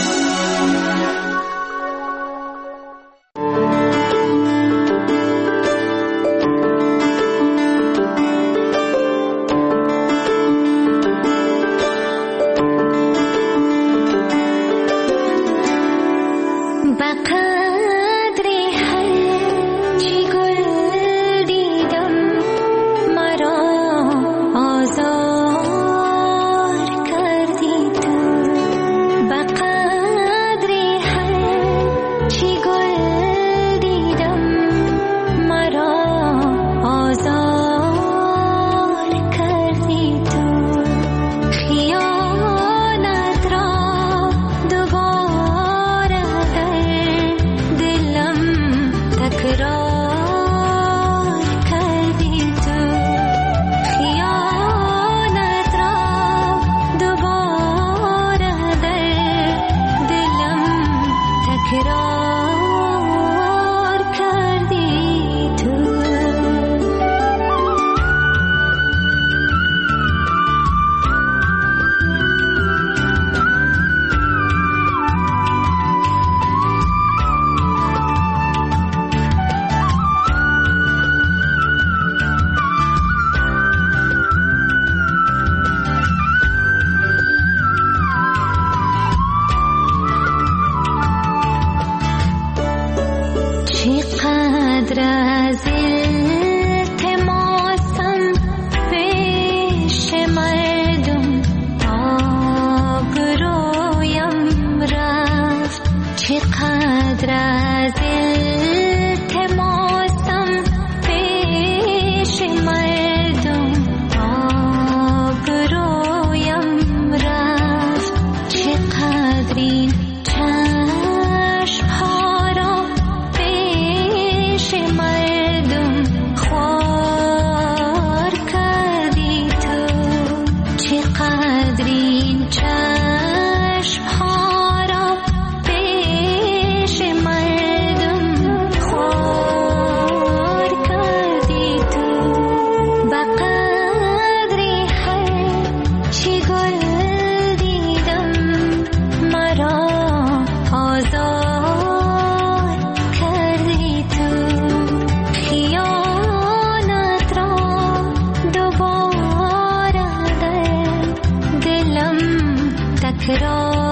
تکرار